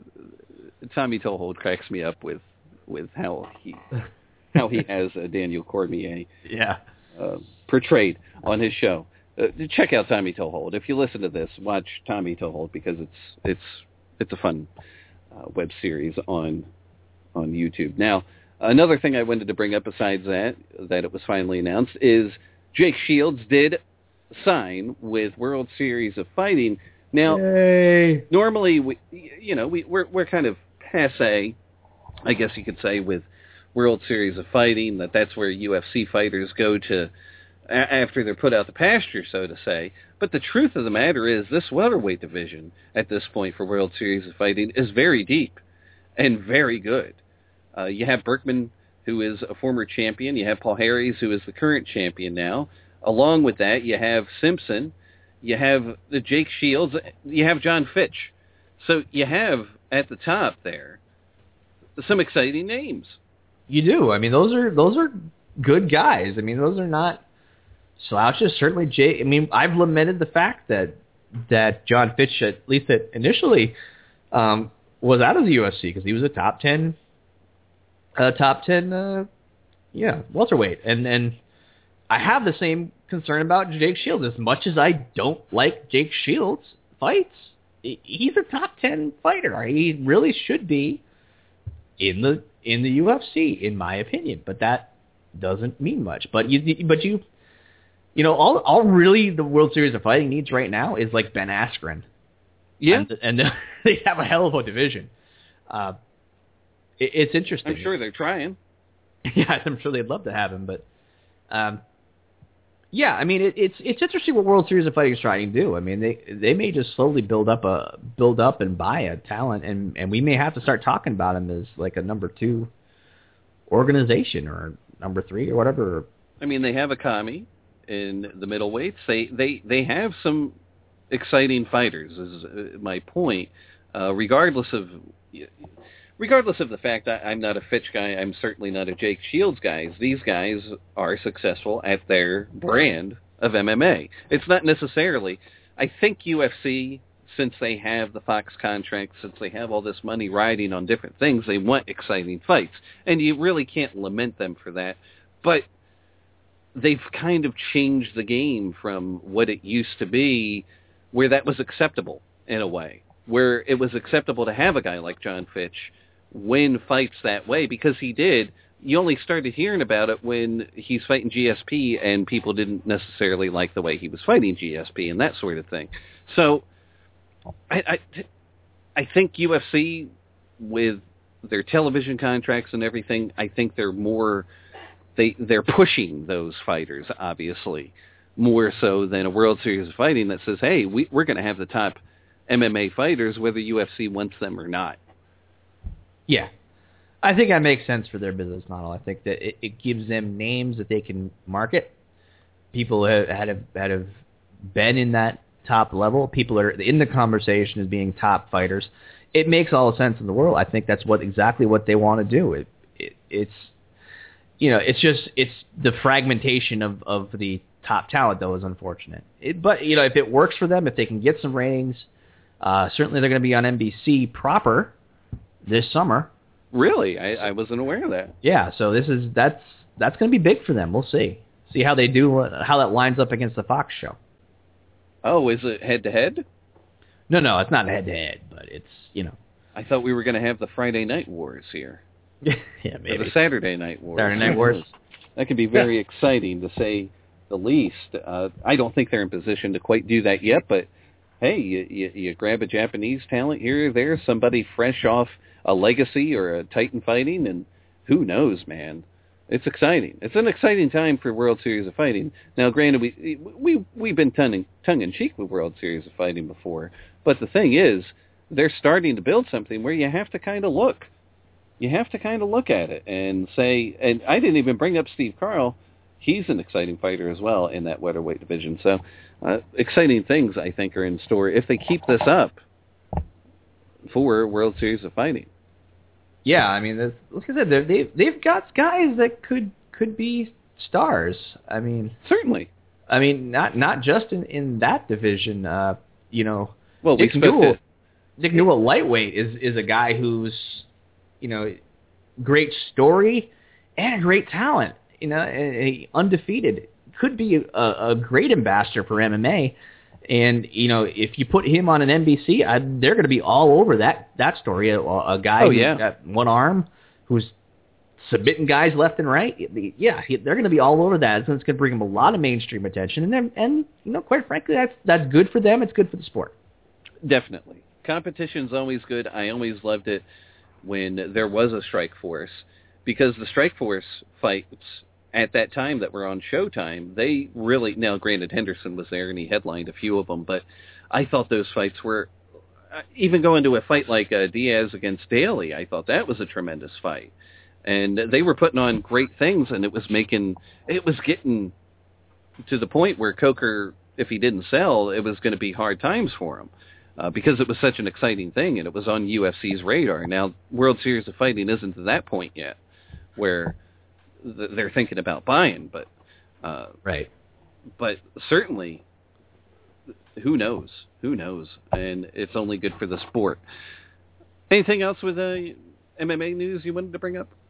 Tommy Toehold cracks me up with with how he how he has uh, Daniel Cormier yeah uh, portrayed on his show. Uh, check out Tommy Toehold. If you listen to this, watch Tommy Toehold because it's it's it's a fun uh, web series on on YouTube. Now, another thing I wanted to bring up besides that, that it was finally announced, is Jake Shields did sign with World Series of Fighting. Now, Yay. normally, we, you know, we, we're we're kind of passé, I guess you could say, with World Series of Fighting, that that's where U F C fighters go to a- after they're put out the pasture, so to say. But the truth of the matter is this welterweight division at this point for World Series of Fighting is very deep and very good. Uh, you have Berkman, who is a former champion. You have Paul Harris, who is the current champion now. Along with that, you have Simpson. You have the Jake Shields. You have John Fitch. So you have, at the top there, some exciting names. You do. I mean, those are those are good guys. I mean, those are not slouches. Certainly, Jake. I mean, I've lamented the fact that that John Fitch, at least at initially, um, was out of the U F C because he was a top ten, uh, top ten, uh, yeah, welterweight, and and I have the same concern about Jake Shields. As much as I don't like Jake Shields' fights, he's a top ten fighter. He really should be in the in the U F C, in my opinion. But that doesn't mean much. But you, but you, you know, all all really the World Series of Fighting needs right now is like Ben Askren. Yeah, and, and they have a hell of a division. Uh, it, it's interesting. I'm sure they're trying. Yeah, I'm sure they'd love to have him, but um, yeah, I mean, it, it's it's interesting what World Series of Fighting is trying to do. I mean, they they may just slowly build up a build up and buy a talent, and, and we may have to start talking about him as like a number two organization or number three or whatever. I mean, they have Akami in the middleweights. They they they have some exciting fighters. Is my point. Uh, regardless of regardless of the fact that I'm not a Fitch guy, I'm certainly not a Jake Shields guy. These guys are successful at their brand of M M A. It's not necessarily. I think U F C, since they have the Fox contract, since they have all this money riding on different things, they want exciting fights, and you really can't lament them for that. But they've kind of changed the game from what it used to be, where that was acceptable in a way, where it was acceptable to have a guy like John Fitch win fights that way, because he did. You only started hearing about it when he's fighting G S P and people didn't necessarily like the way he was fighting G S P and that sort of thing. So I, I, I think U F C, with their television contracts and everything, I think they're more... They, they're pushing those fighters, obviously, more so than a World Series of Fighting that says, hey, we, we're going to have the top M M A fighters whether U F C wants them or not. Yeah. I think that makes sense for their business model. I think that it, it gives them names that they can market. People have, have, have been in that top level. People are in the conversation as being top fighters. It makes all the sense in the world. I think that's what exactly what they want to do. It, it, it's... You know, it's just, it's the fragmentation of, of the top talent, though, is unfortunate. It, but, you know, if it works for them, if they can get some ratings, uh, certainly they're going to be on N B C proper this summer. Really? I, I wasn't aware of that. Yeah, so this is, that's, that's going to be big for them. We'll see. See how they do, how that lines up against the Fox show. Oh, is it head-to-head? No, no, it's not head-to-head, but it's, you know. I thought we were going to have the Friday Night Wars here. Yeah, maybe. Or the Saturday Night Wars. Saturday Night Wars. That could be very yeah. exciting, to say the least. Uh, I don't think they're in position to quite do that yet, but hey, you, you, you grab a Japanese talent here or there, somebody fresh off a Legacy or a Titan Fighting, and who knows, man. It's exciting. It's an exciting time for World Series of Fighting. Now, granted, we, we, we've been tongue, tongue-in-cheek with World Series of Fighting before, but the thing is, they're starting to build something where you have to kind of look. You have to kind of look at it and say, and I didn't even bring up Steve Carl. He's an exciting fighter as well in that welterweight division. So uh, exciting things, I think, are in store if they keep this up for World Series of Fighting. Yeah, I mean, like I said, they've, they've got guys that could could be stars. I mean, certainly. I mean, not not just in, in that division. Uh, you know, well, Nick we Newell, Nick Newell, lightweight, is, is a guy who's, you know, great story and a great talent, you know, a, undefeated. Could be a, a great ambassador for M M A. And, you know, if you put him on an N B C, I, they're going to be all over that, that story. A, a guy oh, who's yeah. got one arm, who's submitting guys left and right. Yeah, they're going to be all over that. So it's going to bring them a lot of mainstream attention. And, then, and you know, quite frankly, that's, that's good for them. It's good for the sport. Definitely. Competition's always good. I always loved it when there was a Strike Force, because the Strike Force fights at that time that were on Showtime, they really, now granted Henderson was there and he headlined a few of them, but I thought those fights were, even going to a fight like uh, Diaz against Daly, I thought that was a tremendous fight. And they were putting on great things, and it was making, it was getting to the point where Coker, if he didn't sell, it was going to be hard times for him. Uh, because it was such an exciting thing, and it was on U F C's radar. Now, World Series of Fighting isn't to that point yet, where th- they're thinking about buying. But uh, right. But certainly, who knows? Who knows? And it's only good for the sport. Anything else with uh, M M A news you wanted to bring up?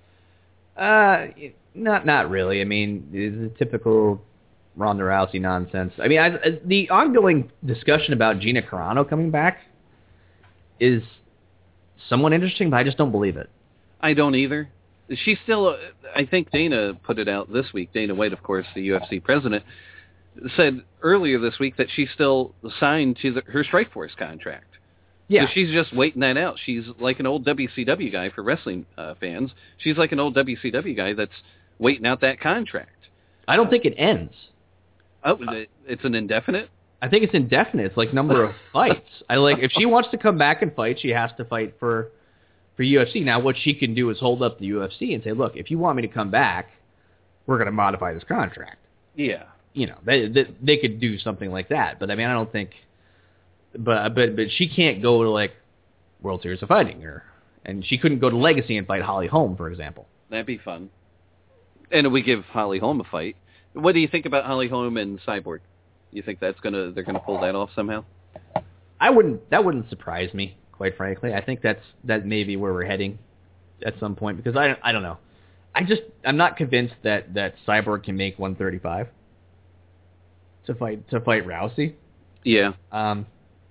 Uh, not not really. I mean, the typical Ronda Rousey nonsense. I mean, I, the ongoing discussion about Gina Carano coming back is somewhat interesting, but I just don't believe it. I don't either. She's still, I think Dana put it out this week. Dana White, of course, the U F C president, said earlier this week that she's still signed to the, her Strikeforce contract. Yeah. So she's just waiting that out. She's like an old W C W guy for wrestling uh, fans. She's like an old W C W guy that's waiting out that contract. I don't think it ends. Oh, it's an indefinite? I think it's indefinite. It's like number of fights. I like if she wants to come back and fight, she has to fight for for U F C. Now, what she can do is hold up the U F C and say, "Look, if you want me to come back, we're going to modify this contract." Yeah. You know, they, they they could do something like that. But I mean, I don't think. But but but she can't go to like World Series of Fighting, or and she couldn't go to Legacy and fight Holly Holm, for example. That'd be fun. And we give Holly Holm a fight. What do you think about Holly Holm and Cyborg? You think that's gonna they're gonna pull that off somehow? I wouldn't. That wouldn't surprise me, quite frankly. I think that's that may be where we're heading at some point because I I don't know. I just I'm not convinced that, that Cyborg can make one thirty-five to fight to fight Rousey. Yeah. Um.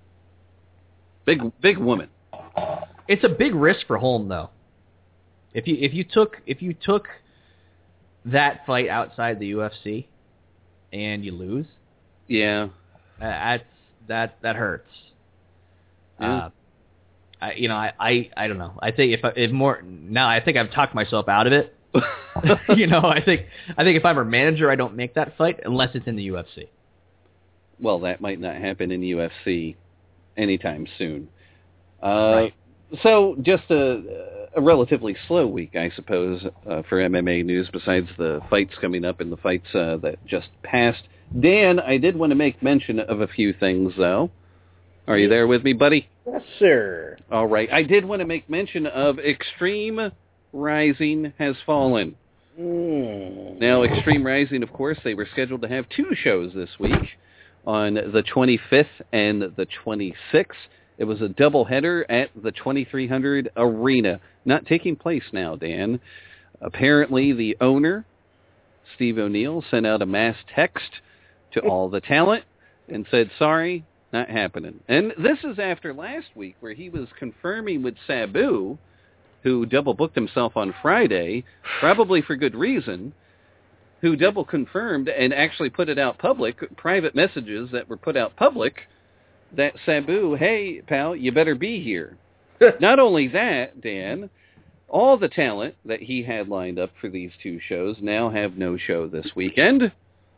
Big big woman. It's a big risk for Holm though. If you if you took if you took that fight outside the U F C and you lose, yeah, that's that that hurts. Yeah. Uh, I, you know, I, I, I don't know. I think if if more now, I think I've talked myself out of it. you know, I think I think if I'm a manager, I don't make that fight unless it's in the U F C. Well, that might not happen in the U F C anytime soon. Uh, right. So, just a, a relatively slow week, I suppose, uh, for M M A news, besides the fights coming up and the fights uh, that just passed. Dan, I did want to make mention of a few things, though. Are you there with me, buddy? Yes, sir. All right. I did want to make mention of Extreme Rising has fallen. Mm. Now, Extreme Rising, of course, they were scheduled to have two shows this week on the twenty-fifth and the twenty-sixth. It was a doubleheader at the twenty-three hundred Arena. Not taking place now, Dan. Apparently, the owner, Steve O'Neill, sent out a mass text to all the talent and said, sorry, not happening. And this is after last week where he was confirming with Sabu, who double-booked himself on Friday, probably for good reason, who double-confirmed and actually put it out public, private messages that were put out public, that Sabu, hey, pal, you better be here. Not only that, Dan, all the talent that he had lined up for these two shows now have no show this weekend.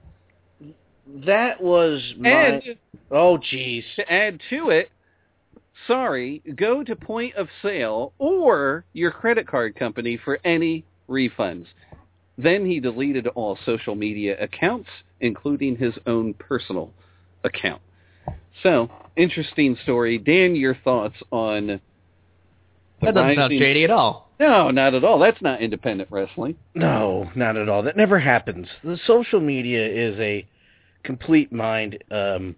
That was my... And, oh, jeez. To add to it, sorry, go to point of sale or your credit card company for any refunds. Then he deleted all social media accounts, including his own personal account. So, interesting story. Dan, your thoughts on... That doesn't sound shady at all. No, not at all. That's not independent wrestling. No, not at all. That never happens. The social media is a complete mind um,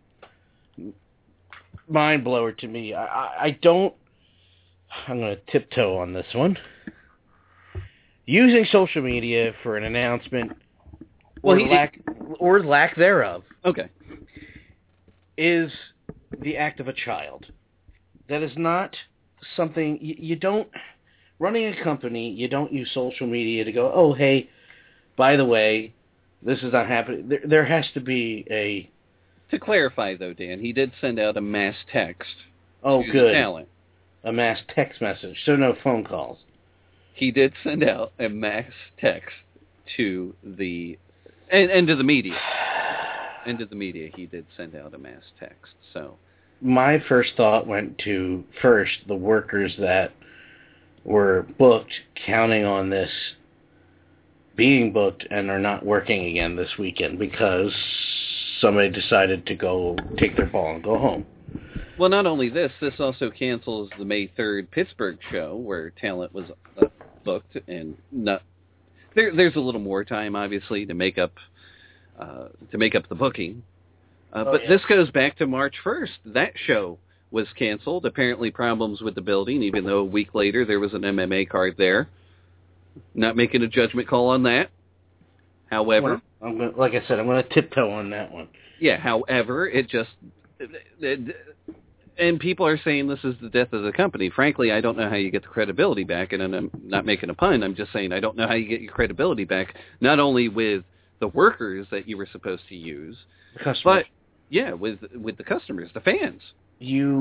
mind blower to me. I, I, I don't... I'm going to tiptoe on this one. Using social media for an announcement well, or, he, lack, or lack thereof okay. is the act of a child. That is not something... You, you don't... Running a company, you don't use social media to go, oh, hey, by the way, this is not happening. There, there has to be a... To clarify, though, Dan, he did send out a mass text oh, to good. the talent. A mass text message, so no phone calls. He did send out a mass text to the... And, and to the media. And to the media, he did send out a mass text, so... My first thought went to, first, the workers that were booked, counting on this being booked and are not working again this weekend because somebody decided to go take their ball and go home. Well, not only this, this also cancels the May third Pittsburgh show where talent was uh, booked and not. There, there's a little more time, obviously, to make up uh, to make up the booking. Uh, oh, but yeah. this goes back to March first. That show was canceled. Apparently problems with the building, even though a week later there was an M M A card there. Not making a judgment call on that. However... Well, I'm gonna, like I said, I'm going to tiptoe on that one. Yeah, however, it just... It, and people are saying this is the death of the company. Frankly, I don't know how you get the credibility back, and I'm not making a pun. I'm just saying I don't know how you get your credibility back, not only with the workers that you were supposed to use, Customers. but, yeah, with with the customers, the fans. You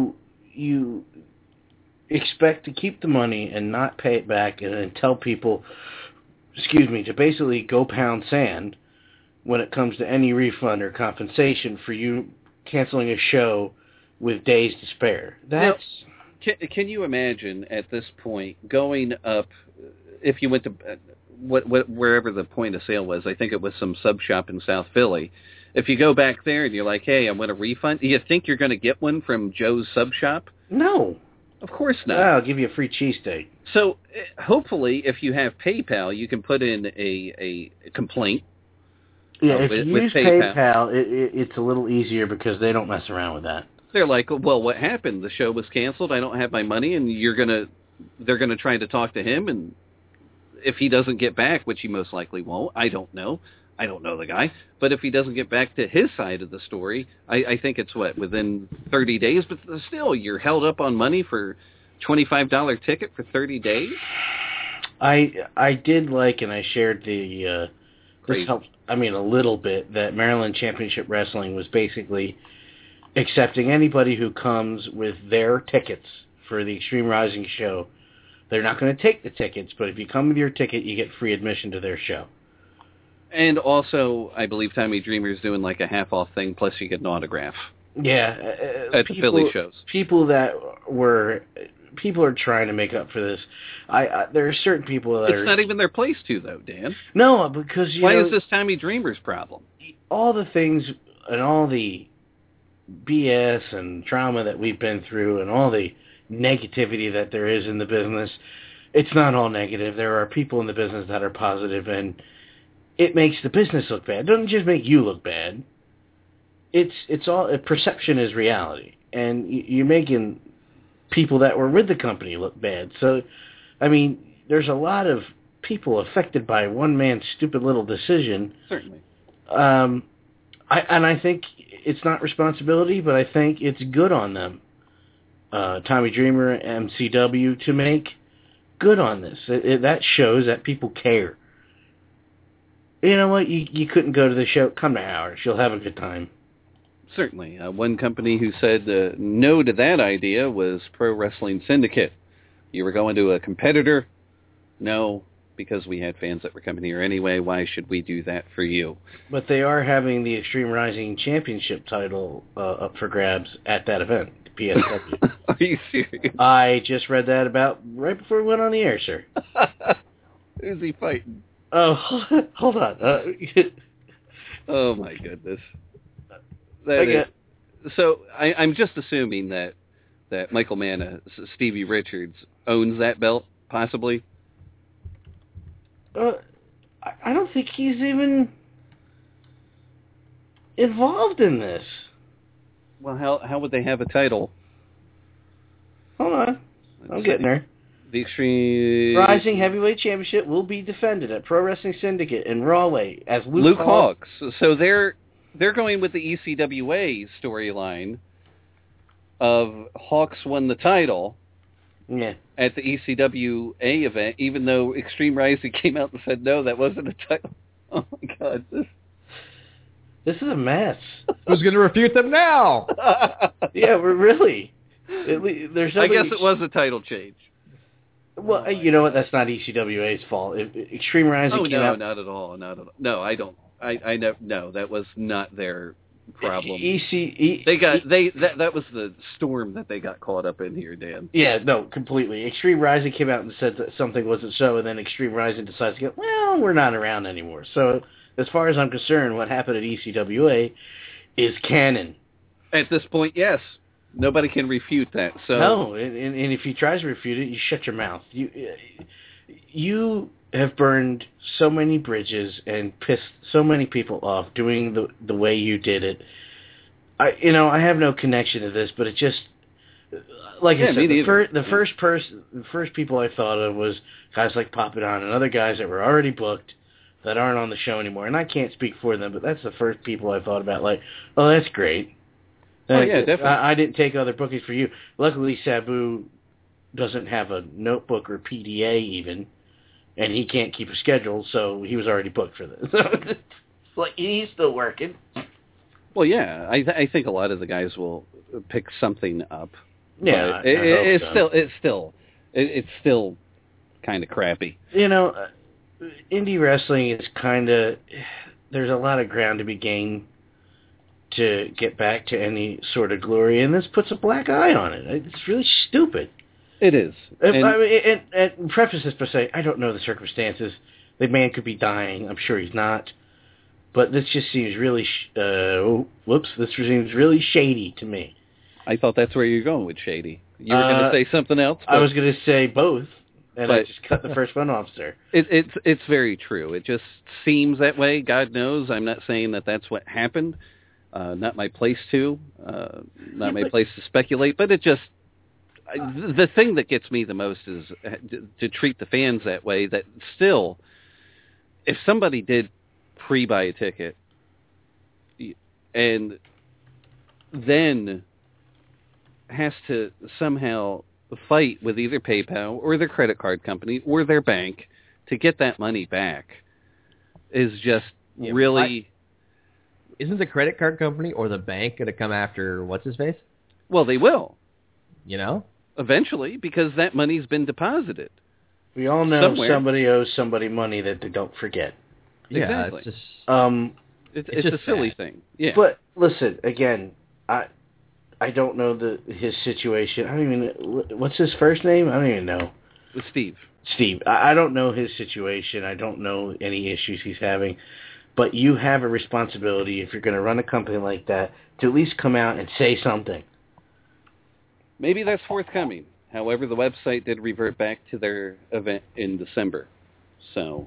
you expect to keep the money and not pay it back, and then tell people, excuse me, to basically go pound sand when it comes to any refund or compensation for you canceling a show with days to spare. That's now, can, can you imagine at this point going up, if you went to uh, what, what wherever the point of sale was, I think it was some sub shop in South Philly. If you go back there and you're like, hey, I want a refund, do you think you're going to get one from Joe's sub shop? No. Of course not. No, I'll give you a free cheesesteak. So uh, hopefully if you have PayPal, you can put in a, a complaint. Yeah, uh, if with, you with use PayPal, PayPal it, it, it's a little easier because they don't mess around with that. They're like, well, what happened? The show was canceled. I don't have my money, and you're gonna, they're gonna try to talk to him, and if he doesn't get back, which he most likely won't, I don't know. I don't know the guy, but if he doesn't get back to his side of the story, I, I think it's what within thirty days. But still, you're held up on money for twenty-five dollar ticket for thirty days. I I did like, and I shared the. Uh, this helped. I mean, a little bit that Maryland Championship Wrestling was basically accepting anybody who comes with their tickets for the Extreme Rising show. They're not going to take the tickets, but if you come with your ticket, you get free admission to their show. And also, I believe Tommy Dreamer's doing like a half-off thing, plus you get an autograph. Yeah. Uh, at people, the Philly shows. People that were... People are trying to make up for this. I, I There are certain people that it's are... It's not even their place to, though, Dan. No, because, you Why know... is this Tommy Dreamer's problem? All the things and all the B S and trauma that we've been through and all the negativity that there is in the business, it's not all negative. There are people in the business that are positive, and it makes the business look bad. It doesn't just make you look bad. It's it's all perception is reality, and you're making people that were with the company look bad. So, I mean, there's a lot of people affected by one man's stupid little decision. Certainly. Um, I and I think it's not responsibility, but I think it's good on them, uh, Tommy Dreamer, M C W, to make good on this. It, it, that shows that people care. You know what? You you couldn't go to the show. Come to ours. You'll have a good time. Certainly. Uh, one company who said uh, no to that idea was Pro Wrestling Syndicate. You were going to a competitor? No, because we had fans that were coming here anyway. Why should we do that for you? But they are having the Extreme Rising Championship title uh, up for grabs at that event, P S W. Are you serious? I just read that about right before we went on the air, sir. Who's he fighting? Oh, hold on. Uh, oh, my goodness. That is, so I, I'm just assuming that, that Michael Manna, Stevie Richards, owns that belt, possibly? Uh, I don't think he's even involved in this. Well, how how would they have a title? Hold on. I'm getting there. The Extreme... Rising Heavyweight Championship will be defended at Pro Wrestling Syndicate in Rawley as Luke, Luke Hawx. Hawx. So they're they're going with the E C W A storyline of Hawx won the title yeah. at the E C W A event, even though Extreme Rising came out and said, no, that wasn't a title. Oh, my God. This, this is a mess. Who's going to refute them now? Yeah, we're really... It, there's I guess it was a title change. Well, oh, you know what? That's not E C W A's fault. If Extreme Rising oh, came no, out... not at all. Not at all. No, I don't. I, I know. No, that was not their problem. E C E, they got they that that was the storm that they got caught up in here, Dan. Yeah, no, completely. Extreme Rising came out and said that something wasn't so, and then Extreme Rising decides to go, well, we're not around anymore. So, as far as I'm concerned, what happened at E C W A is canon. At this point, yes. Nobody can refute that. So no, and, and if he tries to refute it, you shut your mouth. You you have burned so many bridges and pissed so many people off doing the the way you did it. I you know I have no connection to this, but it just like yeah, I said, the, fir- the first person, the first people I thought of was guys like Papadon and other guys that were already booked that aren't on the show anymore. And I can't speak for them, but that's the first people I thought about. Like, oh, that's great. Oh, yeah, definitely. I, I didn't take other bookings for you. Luckily, Sabu doesn't have a notebook or P D A even, and he can't keep a schedule, so he was already booked for this. It's like, he's still working. Well, yeah, I, th- I think a lot of the guys will pick something up. Yeah, But I, it, I it, hope it's so. still it's still it, it's still kind of crappy. You know, uh, indie wrestling is kind of, there's a lot of ground to be gained to get back to any sort of glory, and this puts a black eye on it. It's really stupid. It is. And, And, I mean, and, and preface this by saying, I don't know the circumstances. The man could be dying. I'm sure he's not. But this just seems really, sh- uh, oh, whoops, this seems really shady to me. I thought that's where you're going with shady. You were Uh, going to say something else? I was going to say both, and I but- just cut the first one off, sir. It, it's it's very true. It just seems that way. God knows. I'm not saying that that's what happened. Uh, not my place to. Uh, not Yeah, my but- place to speculate. But it just I, the thing that gets me the most is to, to treat the fans that way. That still, if somebody did pre-buy a ticket and then has to somehow fight with either PayPal or their credit card company or their bank to get that money back is just Yeah, really... Isn't the credit card company or the bank going to come after what's-his-face? Well, they will. You know? Eventually, because that money's been deposited. We all know Somewhere. somebody owes somebody money that they don't forget. Yeah, Exactly. it's just... Um, It's, It's it's, just a silly sad. thing. Yeah. But listen, again, I I don't know the his situation. I don't even what's his first name? I don't even know. With Steve. Steve. I, I don't know his situation. I don't know any issues he's having. But you have a responsibility if you're going to run a company like that to at least come out and say something. Maybe that's forthcoming. However, the website did revert back to their event in December. So,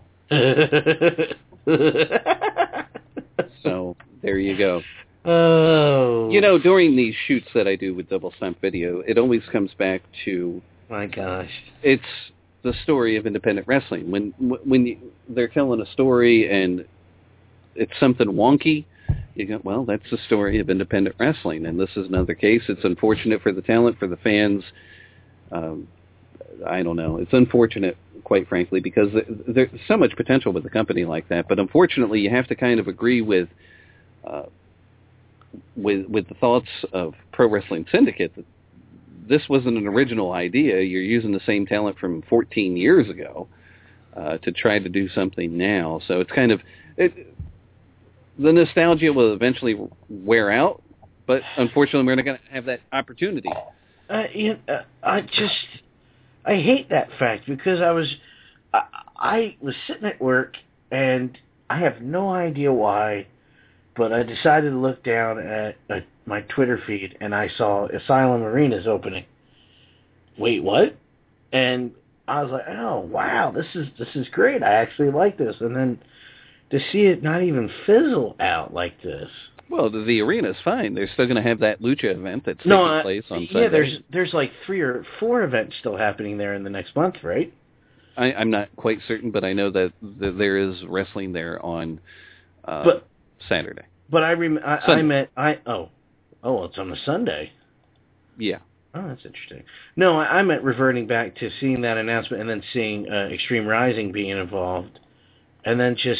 so there you go. Oh. You know, during these shoots that I do with Double Stump Video, it always comes back to My gosh. it's the story of independent wrestling. When when you, they're telling a story and it's something wonky, you go, well, that's the story of independent wrestling, and this is another case. It's unfortunate for the talent, for the fans. Um, I don't know. It's unfortunate, quite frankly, because there's so much potential with a company like that. But unfortunately, you have to kind of agree with uh, with with the thoughts of Pro Wrestling Syndicate that this wasn't an original idea. You're using the same talent from fourteen years ago uh, to try to do something now. So it's kind of it, the nostalgia will eventually wear out, but unfortunately, we're not going to have that opportunity. Uh, you know, uh, I just, I hate that fact because I was, I, I was sitting at work and I have no idea why, but I decided to look down at, at my Twitter feed and I saw Asylum Arena's opening. Wait, what? And I was like, oh wow, this is this is great. I actually like this. And then to see it not even fizzle out like this. Well, the, the arena's fine. They're still going to have that Lucha event that's No, taking uh, place on yeah, Sunday. there's there's like three or four events still happening there in the next month, right? I, I'm not quite certain, but I know that, that there is wrestling there on uh, But- Saturday. But I rem- I, I Sunday. meant I oh oh it's on a Sunday. Yeah. Oh, that's interesting. No, I, I meant reverting back to seeing that announcement and then seeing uh, Extreme Rising being involved, and then just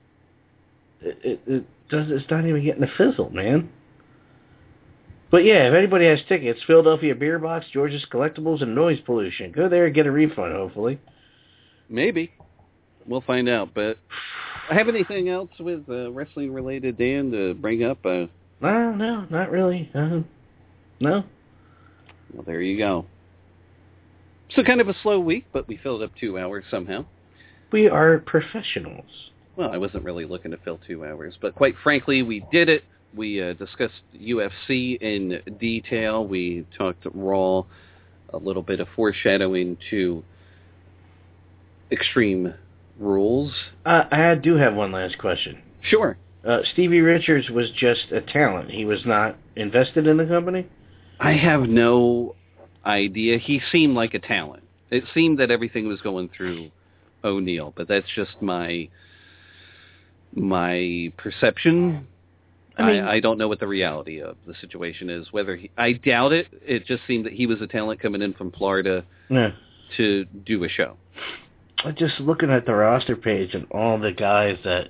it, it, it does it's not even getting a fizzle, man. But yeah, if anybody has tickets, Philadelphia Beer Box, George's Collectibles, and Noise Pollution, go there and get a refund, hopefully. Maybe. We'll find out. But have anything else with uh, wrestling related, Dan, to bring up? Uh, No, no, not really. Uh, no. well, there you go. So kind of a slow week, but we filled up two hours somehow. We are professionals. Well, I wasn't really looking to fill two hours, but quite frankly, we did it. We uh, discussed U F C in detail. We talked Raw, a little bit of foreshadowing to Extreme Rules. Uh, I do have one last question. Sure. Uh, Stevie Richards was just a talent. He was not invested in the company? I have no idea. He seemed like a talent. It seemed that everything was going through O'Neill, but that's just my my perception. I mean- I, I don't know what the reality of the situation is. Whether he, I doubt it. It just seemed that he was a talent coming in from Florida Yeah. to do a show. Just looking at the roster page and all the guys that...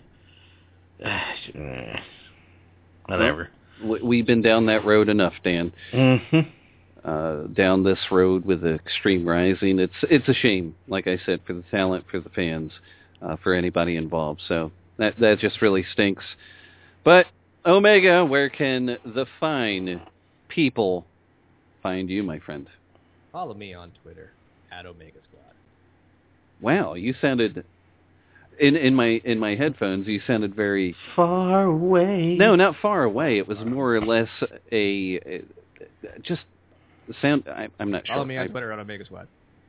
whatever. We- We've been down that road enough, Dan. Mm-hmm. uh, down this road with the Extreme Rising. It's it's a shame, like I said, for the talent, for the fans, uh, for anybody involved. So that that just really stinks. But Omega, where can the fine people find you, my friend? Follow me on Twitter at Omega Squad. Wow, you sounded in in my in my headphones. You sounded very far away. No, not far away. It was more or less a, a just sound. I, I'm not sure. Follow me on I, Twitter at Omega Squad.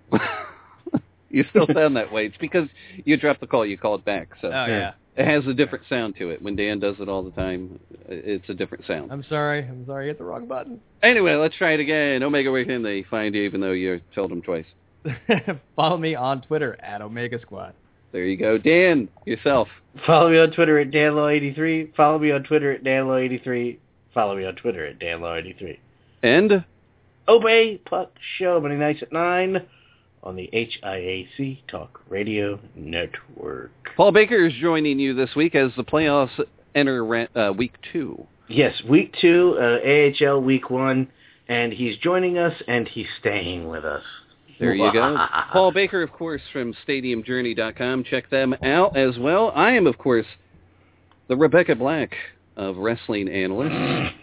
You still sound that way. It's because you dropped the call. You called back. So oh yeah. It has a different sound to it. When Dan does it all the time, it's a different sound. I'm sorry. I'm sorry. I hit the wrong button. Anyway, let's try it again. Omega, where can they find you, even though you told them twice? Follow me on Twitter at Omega Squad. There you go. Dan, yourself. Follow me on Twitter at danlow eighty-three. Follow me on Twitter at danlow eighty-three. Follow me on Twitter at danlow eighty-three. And? Obey Puck Show, Monday nights at nine. On the H I A C Talk Radio Network. Paul Baker is joining you this week as the playoffs enter uh, week two. Yes, week two, uh, A H L week one, and he's joining us, and he's staying with us. There you go. Paul Baker, of course, from stadium journey dot com. Check them out as well. I am, of course, the Rebecca Black of Wrestling Analysts.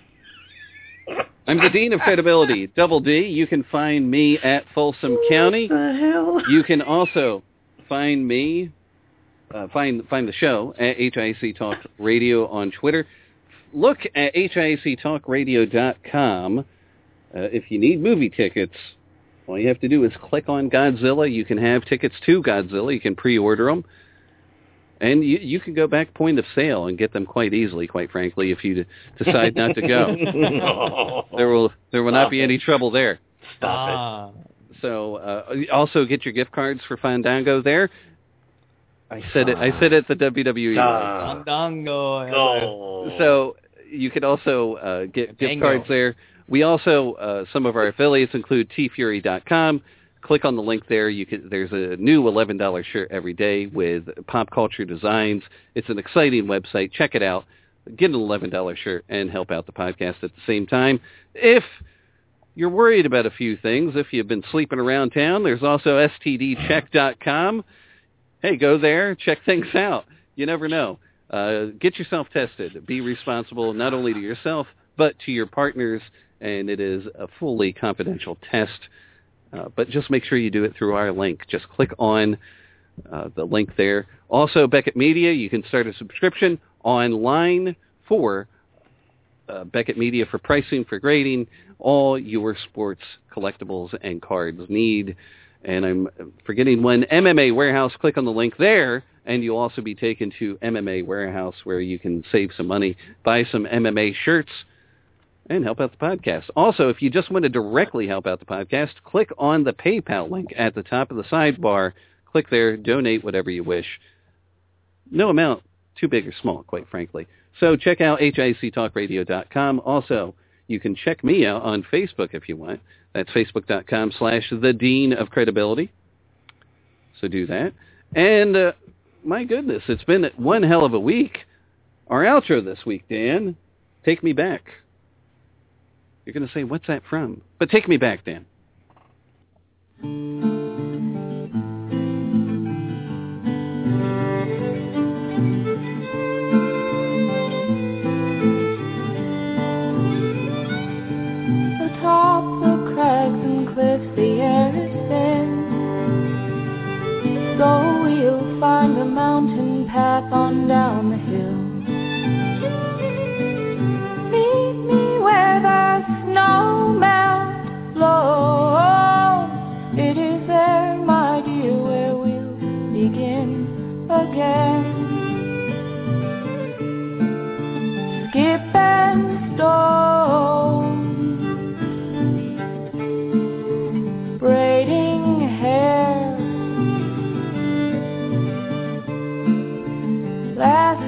I'm the Dean of Credibility, Double D. You can find me at Folsom County. What the hell? You can also find me, uh, find find the show at H I A C Talk Radio on Twitter. Look at H I A C talk radio dot com. Uh, if you need movie tickets, all you have to do is click on Godzilla. You can have tickets to Godzilla. You can pre-order them. And you, you can go back point of sale and get them quite easily, quite frankly, if you d- decide not to go. No. There will there will Stop not be it. any trouble there. Stop Ah. So uh, also get your gift cards for Fandango there. I said it. I said it at the W W E. Ah. Fandango. it. Go. So you can also uh, get gift Fandango. cards there. We also uh, some of our affiliates include T Fury dot com. Click on the link there. You can. There's a new eleven dollars shirt every day with pop culture designs. It's an exciting website. Check it out. Get an eleven dollars shirt and help out the podcast at the same time. If you're worried about a few things, if you've been sleeping around town, there's also S T D check dot com. Hey, go there. Check things out. You never know. Uh, get yourself tested. Be responsible not only to yourself, but to your partners. And it is a fully confidential test. Uh, but just make sure you do it through our link. Just click on uh, the link there. Also, Beckett Media, you can start a subscription online for uh, Beckett Media for pricing, for grading, all your sports collectibles and cards need. And I'm forgetting one, M M A Warehouse. Click on the link there, and you'll also be taken to M M A Warehouse where you can save some money, buy some M M A shirts, and help out the podcast. Also, if you just want to directly help out the podcast, click on the PayPal link at the top of the sidebar. Click there, donate whatever you wish. No amount too big or small, quite frankly. So check out H I A C talk radio dot com. Also, you can check me out on Facebook if you want. That's facebook dot com slash the Dean of Credibility. So do that. And, uh, my goodness, it's been one hell of a week. Our outro this week, Dan, take me back. You're going to say, what's that from? But take me back, Dan. Atop the crags and cliffs, the air is thin. So we'll find a mountain path on down the hill. Meet me where the snow melts low. It is there, my dear, where we'll begin again. Skip and stone, braiding hair, last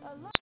alone.